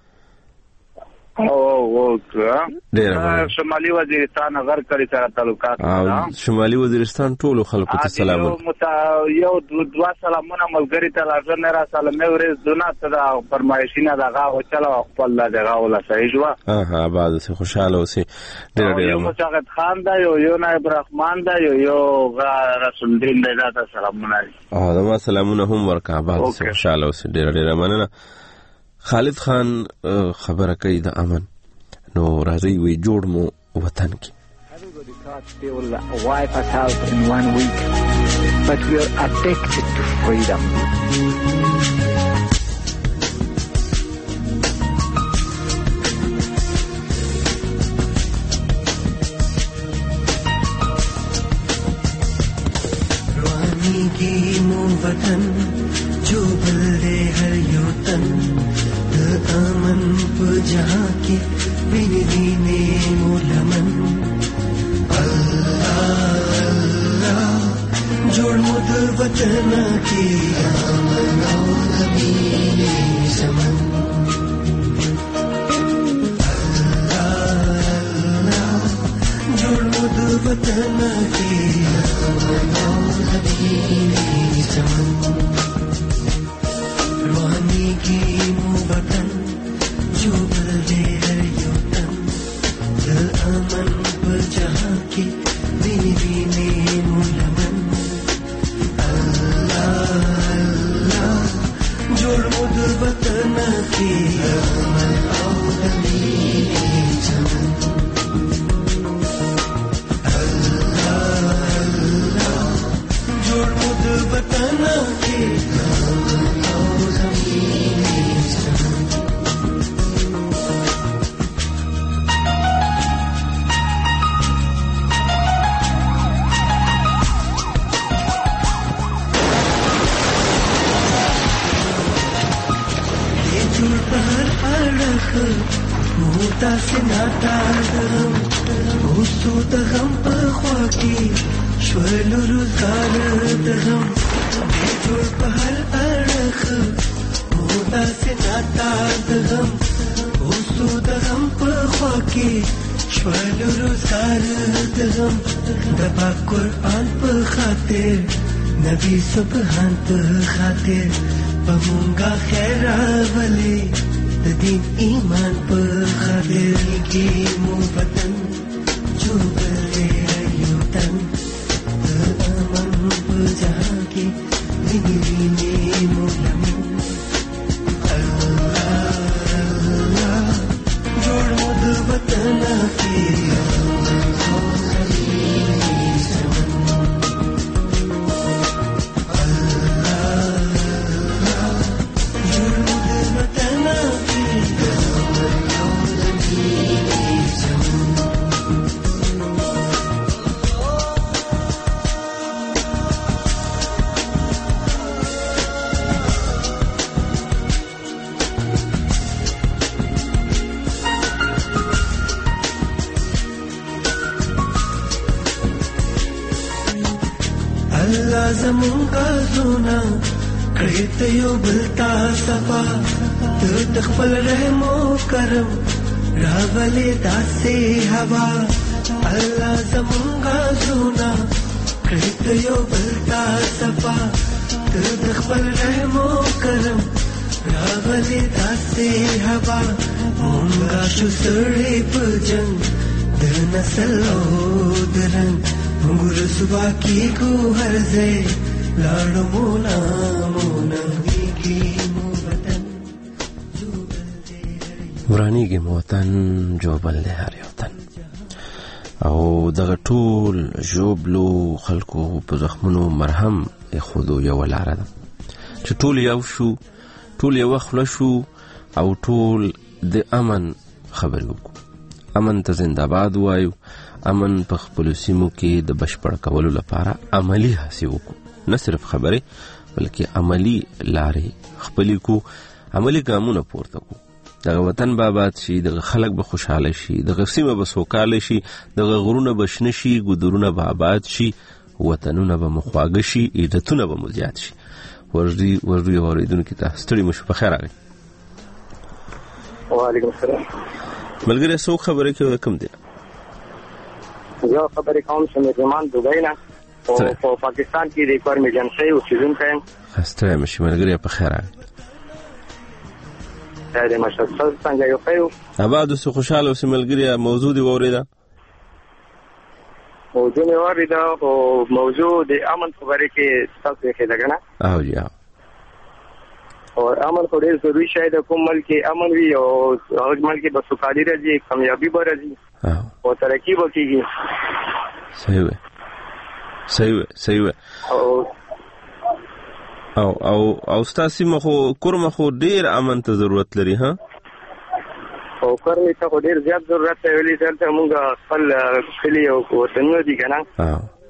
او شمالي وزیرستان غر کړی سره تعلقات
شمالي وزیرستان ټول خلکو ته سلام
یو دوا سلامونه ملګری ته لازم نه را سلامه ورځ دونه ته فرمایشینه دغه او چلو خپل دغه ولا صحیح جوا
بعد سه خوشاله اوسې ډېر
مساعد خان دا یو نائب رحمان دا یو رسول الدین دا سلامونه
دا سلامونه هم ورکا بعد سه خوشاله اوسې ډېر مننه خالد خان خبره کوي د امن نو راځي وی جوړ مو وطن کې
They will wipe us out in 1 week, but we are addicted to freedom.
روانی کی مو وطن جو بلدے ہر یوتن امن په جہاں کی ویني مولمن الله الله جوړ مو د وطن کی امن او نبی زمن الله الله جوړ مو د وطن کی امن او نبی زمن روحانی کی مو وطن جو بلدے ہر یوتن دل امن پر جہاں کی وینی مولمن اللہ اللہ جوڑ مد وطن کی امن او نبی زمن اللہ اللہ جوڑ مد وطن کی امن او نبی زمن موتا سے ناتا دغم اوسو دغم په خوا کې شول روزګار دغم جوړ په هر اړخ موتا سے ناتا دغم اوسو دغم په خوا کې شول روزګار دغم د پاک قرآن په خاطر نبی سبحان په خاطر پمونگا خیر راولی دین ایمان پر خاطر کی مو وطن جو بلے یوتن امن پر جہاں کی وینی مولمن اللہ اللہ جوڑ مد وطن کی امن او نبی زمن زمونگا زونا کریت یو بلتا صفا تخفل رحم و کرم راولی داسے ہوا اللہ زمونگا زونا کریت یو بلتا صفا تخفل رحم و کرم راولی داسے ہوا مونگا شو سڑے پجنگ در نسل او درنگ گر صبح کی کو ہر زے لاڑ مونا مونا کی مو وطن جو بلدے
ورانی کی موطن جو بلدے ہر وطن او دغه ټول جوبلو خلکو په زخمونو مرهم خودو یو لاره ده چې ټول یو شو ټول یو خپل شو او ټول د امن خبرو امن ته زنده‌باد وایو امن په خپل سیمو کې د بشپړ کولو لپاره عملی هڅې وکړو نه صرف خبره بلکې عملی لارې خپل کو عملی ګامونه پورته کو دغه وطن به آباد شي دغه خلک به خوشحاله شي دغه سیمه به سوکاله شي دغه غرونه به شنه شي ګودرونه به آباد شي وطنونه به مخواږه شي عزتونه به مزیات شي ورډي اوریدونکو ته ستړي مشو په خیر راغلی
وعلیکم السلام
ملګری څوک خبرې کوي کوم دی
یو خبرې کوم چې مېرمان دوبۍ نه او پاکستان کې د ایکوار میجنسي اوسیدونکی یم
ستړی مشي ملګری په خیر راغلی
دا د مشهد څنګه یو خیو
آباد اوسې خوشحاله اوسې ملګری موضوع دې واورېده
موضوع مې واورېده او موضوع د امن خبرې کې ستاسو یې ښه ده که نه
او جی
او امن خو ډېر ضروري شی ده کوم ملک کې امن وي او هغه ملک کې به سوکالي راځي کامیابي به راځي او ترقي به کېږي
صحیح وی او ستاسو مخو کورمه خو ډېر امن ته ضرورت لري ها
او کورمه ته خو ډېر زیات ضرورت دی ویلي دلته موږ خپل کلي او وطنونه دي که نه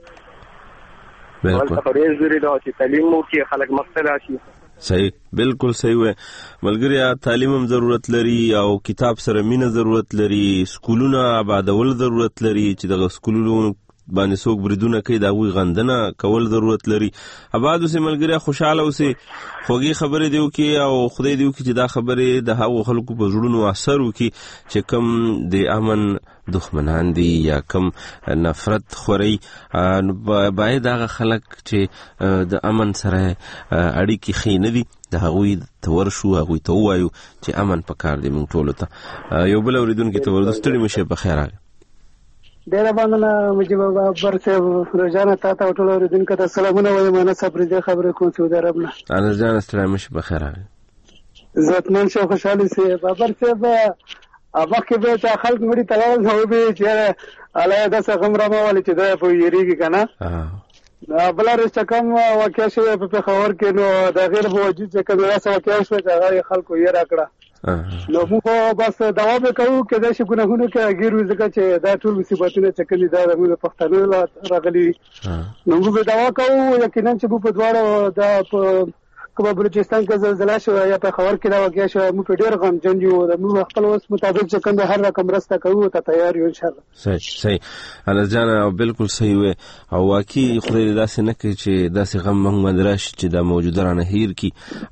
بالکل
خو ډېر ضروري ده چې تعلیم وکړي خلک مخته راشي
صحیح بالکل صحیح وی ملګری تعلیم هم ضرورت لري او کتاب سره مینه ضرورت لري سکولونه آبادول ضرورت لري چې دغه سکولونو باندې څوک بریدونه کوي د هغوی غندنه کول ضرورت لري آباد اوسې ملګري خوشحاله اوسې خوږې خبرې دې وکړي او خدای دې وکړي چې دا خبرې د هغو خلکو په زړونو اثر وکړي چې کوم د امن دښمنان دي یا کوم نفرت خوري باید هغه خلک چې د امن سره اړیکې ښې نه دي د هغوی ته ورشو هغوی ته ووایو چې امن پکار دی موږ ټولو ته یو بل اورېدونکي ته ورځو ستړي مه شئ په خیر راغلی
ډېره مننه مجیب بابر صاحب روزانه تا ته ټول اورېدونکو ته سلامونه وایم انا صبري خبرې کوم سعودي عرب نه
انس جان ستړی مه شئ په خیر راغلی
عزتمن شو خوشحالي سي بابر صاحب مخکې به چې خلک مړي تړل نو به چې الله داسې غم راموالي چې دا په یریږي که نه بله رسته کم واقع شوی په پېښور کې نو د غیر په وجود چې کوم داسې واقع شوی چې هغه خلکو یې راکړه نو موږ بس دوا به کوو کېدای شي ګناهونه کې اګیر وي ځکه چې دا ټول مصیبتونه چې کلي دا زموږ د پښتنو راغلي نو موږ به دوا کوو یقینا چې موږ په دواړو دا په کومه بلوچستان کې زلزله شوه یا پېښور کې دا واقع شوه موږ په ډېر غمجن یو موږ خپل وس مطابق چې کوم هر رقم مرسته کوو ته تیار یو انشاءالله
صحیح انس جان بالکل صحیح وی او واقعي خدای دې داسې نه کوي چې داسې غم موږ باندې راشي چې دا موجوده رانه هیر کړي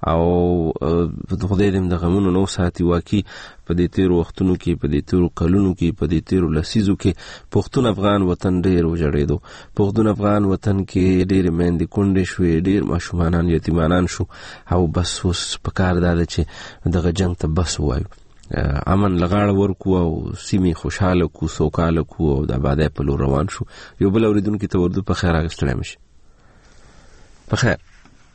او خدای دې د غمونو نه وساتي واقعي په دې تیرو وختونو کې په دې تیرو کلونو کې په دې تیرو لسیزو کې پښتون افغان وطن ډېر وجړېدو پښتون افغان وطن کې ډېرې میندې کونډې شوې ډېر ماشومانان یتیمانان شو او بس اوس پکار دا ده چې دغه جنگ ته بس ووایو امن لغاړه ورکو او سیمې خوشحاله کو سوکاله کو او د آبادۍ په لور روان شو یو بل اورېدونکي ته وردو په خیر راغلی مشي په خیر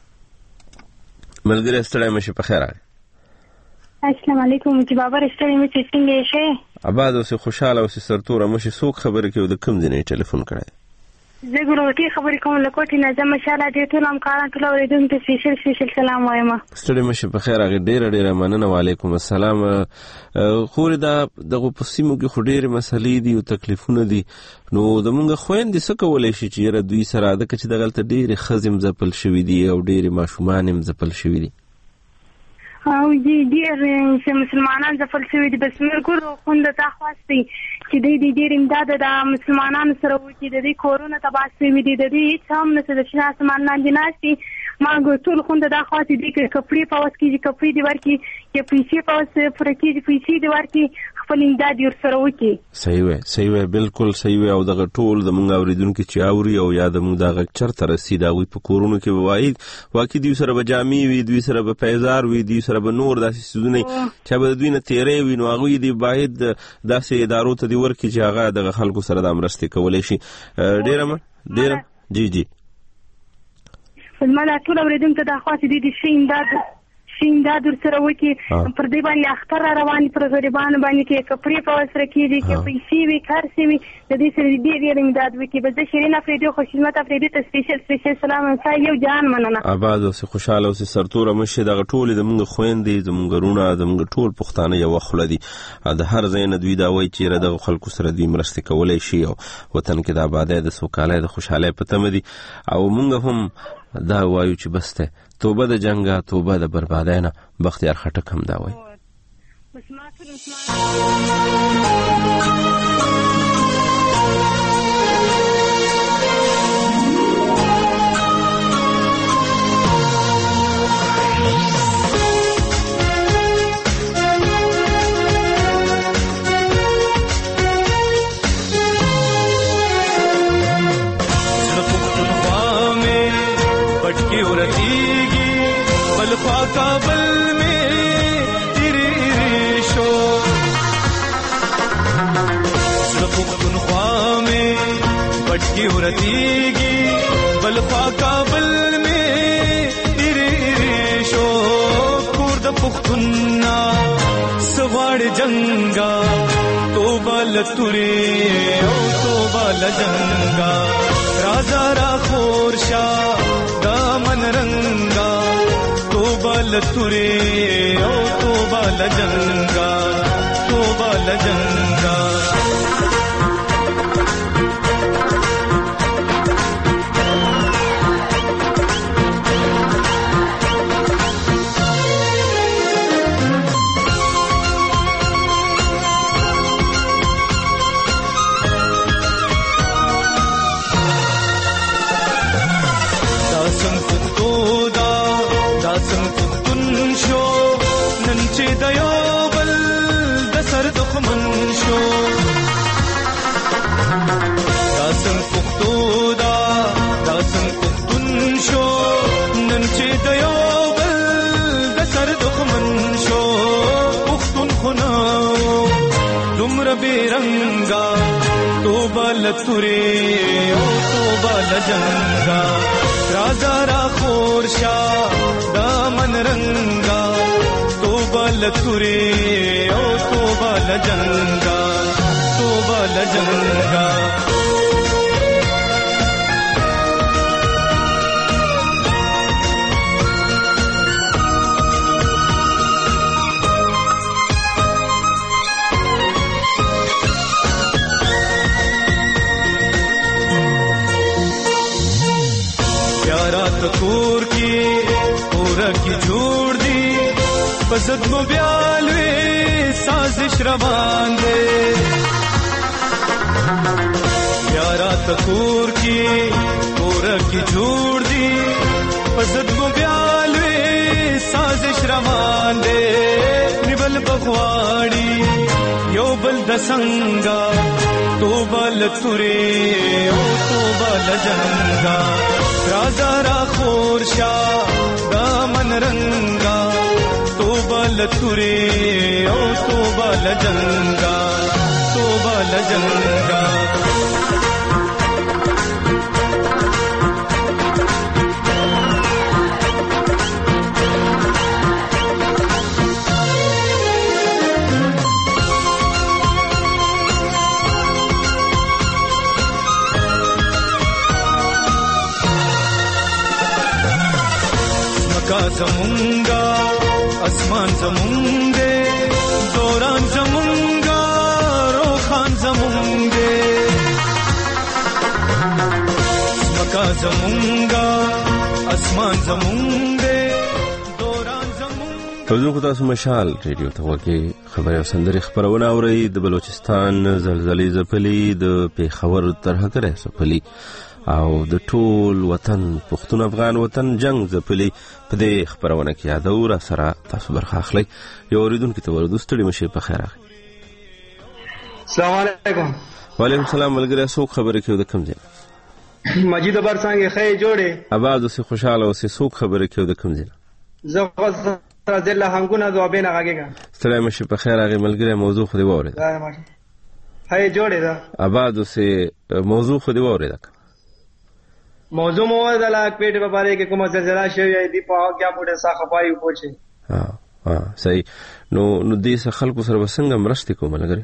ملګری ستړی مشي په خیر راغلی
السلام علیکم چې بابا رښتینی مې چې څنګه شې
آباد اوسې خوشحاله اوسې سرتوره مشي څوک خبرې کوي د کوم ځای نه ټلیفون کړی
زه ګروټي خبرې کوم له کوټې نه زما شاله دې ټول همکاران ټول اورېدونکو ته سپیشل سلام وایم
ستړي مشه په خیر هغه ډیره مننه وعلیکم السلام خو دا دغه په سیمو کې خو ډېرې مسلې دي او تکلیفونه دي نو زمونږ خویندې څه کولی شي چې یاره دوی سره ده که چې دغلته ډېرې ښځې مځپل شوي دي او ډېرې ماشومان یې مځپل شوي دي
او ډېر چې مسلمانان ځپل شوي دي بس ملګرو خونده تا خواستئ چې دوی د ډېر امداد د مسلمانانو سره وکړي د دوی کورونه تباه شوي دي د دوی هېڅ هم نشته د شنه اسمان لاندې ناست دي ما ټول خونده دا خواستې دي که کپړې په وس کېږي کپړې دې ورکړي که پیسې په وس پوره کېږي پیسې دې ورکړي خپل امداد یې ورسره وکړي
صحیح وی بالکل صحیح وی او دغه ټول زموږ اورېدونکي چې اوري او یا زموږ دا غږ چېرته رسي د هغوی په کورونو کې به وایي واقعي دوی سره به جامې وي دوی سره به پیزار وي دوی سره به نور داسې څیزونه چې به د دوی نه تېری وي نو هغوی دې باید داسې ادارو ته دې ورکړي چې هغه دغه خلکو سره دا مرستې کولی شي ډېره جی
زما دا ټول اورېدونکو ته دا خواستې دي د ښه امداد ورسره وکړي پر دې باندې اختر را روان دي پر غریبانو باندې کې کپړې په وس سره کېږي که پیسې وي که هر څه وي د دې سره ډېر امداد وکړي بس زه شیرین افریدي خو خدمت افریدي ته سپیشل سلام ستا یو جان مننه
آباد اوسې خوشحاله اوسې سرتوره مه شي دغه ټولې زموږ خویندې زموږ وروڼه زموږ ټول پښتانه یوه خوله دي د هر ځای نه دوی دا وایي چې یاره دغه خلکو سره دوی مرستې کولی شي او وطن کې د آبادۍ د سوکالۍ د خوشحالۍ په تمه دي او موږ هم دا وایو چې بس ته توبه د جنگه توبه د بربادۍ نه. بختیار خټک هم دا وایي.
काबल में तेरे रेशो पुख्तनख्वा में बटकी उरतीगी बलफा काबल में तेरे रेशो कुर्द पुख्तन्ना सवाड़ जंगा तोबा लतुरे ओ तोबा लजंगा राजा रा खोरशा दामन रंगा तोबा लतुरे ओ तोबा लजंगा तोबा लजंगा. बेरंगा तोबा लतुरे ओ तोबा लजंगा राजा रा खोरशा दामन रंगा तोबा लतुरे ओ तोबा लजंगा तोबा लजंगा. कूर की पूरा की जोड़ दी बजद मुब्यालवे साजिश रवान दे यारा तकूर की पूरा की जोड़ दी बजद मुब्यालवे साजिश रवान दे निबल बगवाड़ी यो बल दसंगा तोबा लतुरे ओ तोबा लजंगा राजा रा खोरशा दामन रंगा तोबा लतुरे ओ तोबा लजंगा तोबा लजंगा. जमुंगा आसमान जमुंगे दौरान जमुंगा रोखान जमुंगे मका जमुंगा आसमान जमुंगे दौरान जमुंगे.
توجه تاسو مشال ریډیو ته وګورئ خبري او سندري خبرونه اورئ. د بلوچستان زلزلې ځپلي د پیښور ترهه کړه ځپلي او د ټول وطن پښتون افغان وطن جنگ ځپلي. په دې خبرونه کې یادو را سره تاسو برخه اخلئ. یو اوریدونکو ته ورودو ستړي مشه په خیر راغی.
السلام علیکم.
وعلیکم السلام. ملګری څوک خبرې کوي د کوم ځای؟
مجید برسانګ خې جوړې
اباد اوسې خوشاله اوسې څوک خبرې کوي د کوم ځای؟
زغز رضی هنګونه ځوابینه غاګه.
ستړي مشه په خیر راغی. ملګری موضوع خو دی وره
خې جوړې دا
اباد اوسې موضوع خو دی وره
موضوع مو د لا پیټ په باره کې کومه زلزلہ شوی دی په هغه کې موږ څه خپایو پوښي.
صحیح. نو دې څه خلکو سره وسنګ مرسته کوم لګره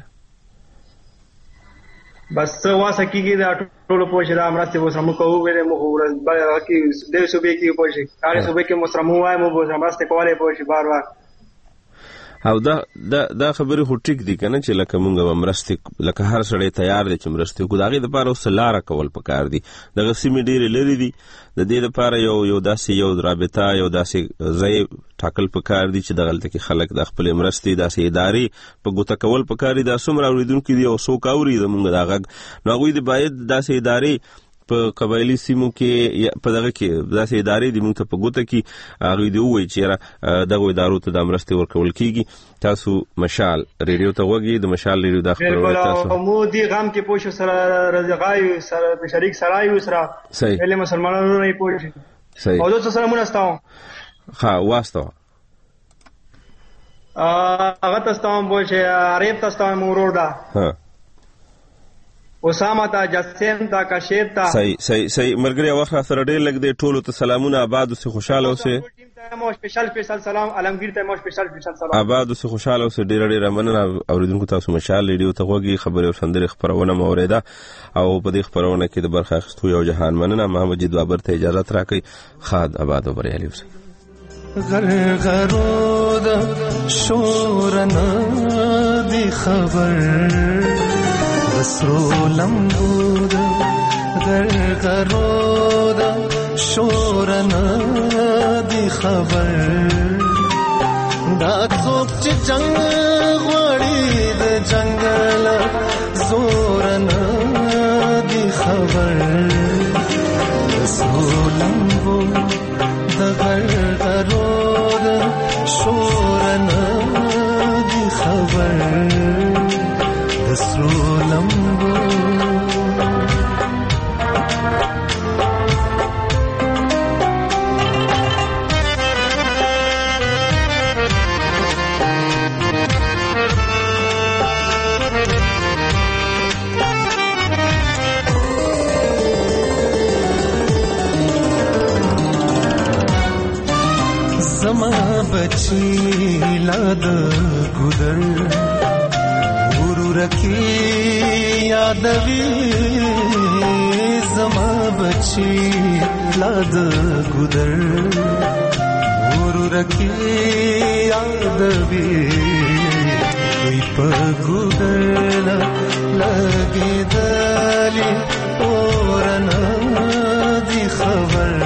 بس واسه کېږي دا ټول پوښي دا مرسته و سم کوو ویلې مو ورځ کې د صوبې کې پوښي کاري صوبې کې مو سره مو وای مو مرسته کولای پوښي بار بار.
او دا خبره هو ټیک دي کنه چې لکه مونږ مرستې لکه هر سړی تیار دی چې مرستې کو داغه لپاره اوس لاره کول پکار دي دغه سیمې ډېرې لري دي د دې لپاره یو داسې یو رابطه یو داسې ځای ټاکل پکار دي چې دغلته کې خلک د خپل مرستې داسې ادارې په ګوته کول پکار دي. دا څومره اوریدونکو دي او څوک اوري زمونږ دا غږ نو هغوی د باید داسې ادارې په قبایلي سیمو کې په دغه کې داسې ادارې دي مونږ ته په ګوته کې هغوی دې ووایي چې دغو ادارو ته دا مرستې ورکول کېږي. تاسو مشال ریډیو ته غوږی د مشال ریډیو دا خبرونه تاسو
مو دی غم کې پوښ سره رضاغای سره په شریک سره سره له مسلمانانو نه پوښ صحیح او دوی سره مونږ استاو
ها واسطه
هغه تاسو ته مو چې عرب تاسو ته مو وردا ها اسامه تا جسم تا کشیب تا
صحیح مرګري واخره سره ډېر لګ دی ټولو ته سلامونه آباد اوسه خوشاله اوسه
مو سپیشل سلام عالمگیر ته مو سپیشل سلام
آباد اوسه خوشاله اوسه ډېر مننه اوریدونکو تاسو مشال ریډیو ته غوږی خبري او سندري خبرونه موریده او په دې خبرونه کې د برخه اخیستو یو جهان مننه محمد جید بابر ته اجازه راکړي خاد آباد او بریالي اوسه
غرغرود شورنا دی خبر سرو لمبود غرغرود شورنا دی خبر دا څوک چې جنگ غوړي د جنگل زورنا دی خبر سرو لمبود غرغرود شورنا دی خبر سرو لمبو زما بچی لاد گدر رکی یادوی زما بچی لاد گدر رکی یادوی کوئی پا گدر لگی دلی اورنا دی خبر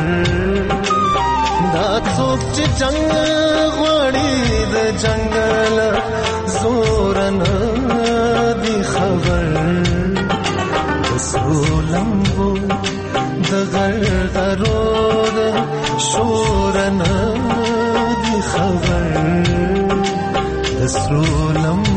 دا څوک چې جنگ غوړي د جنگل زورنا خبر سرو لمبو د غرغرود شورنا دی خبر سرو لمبو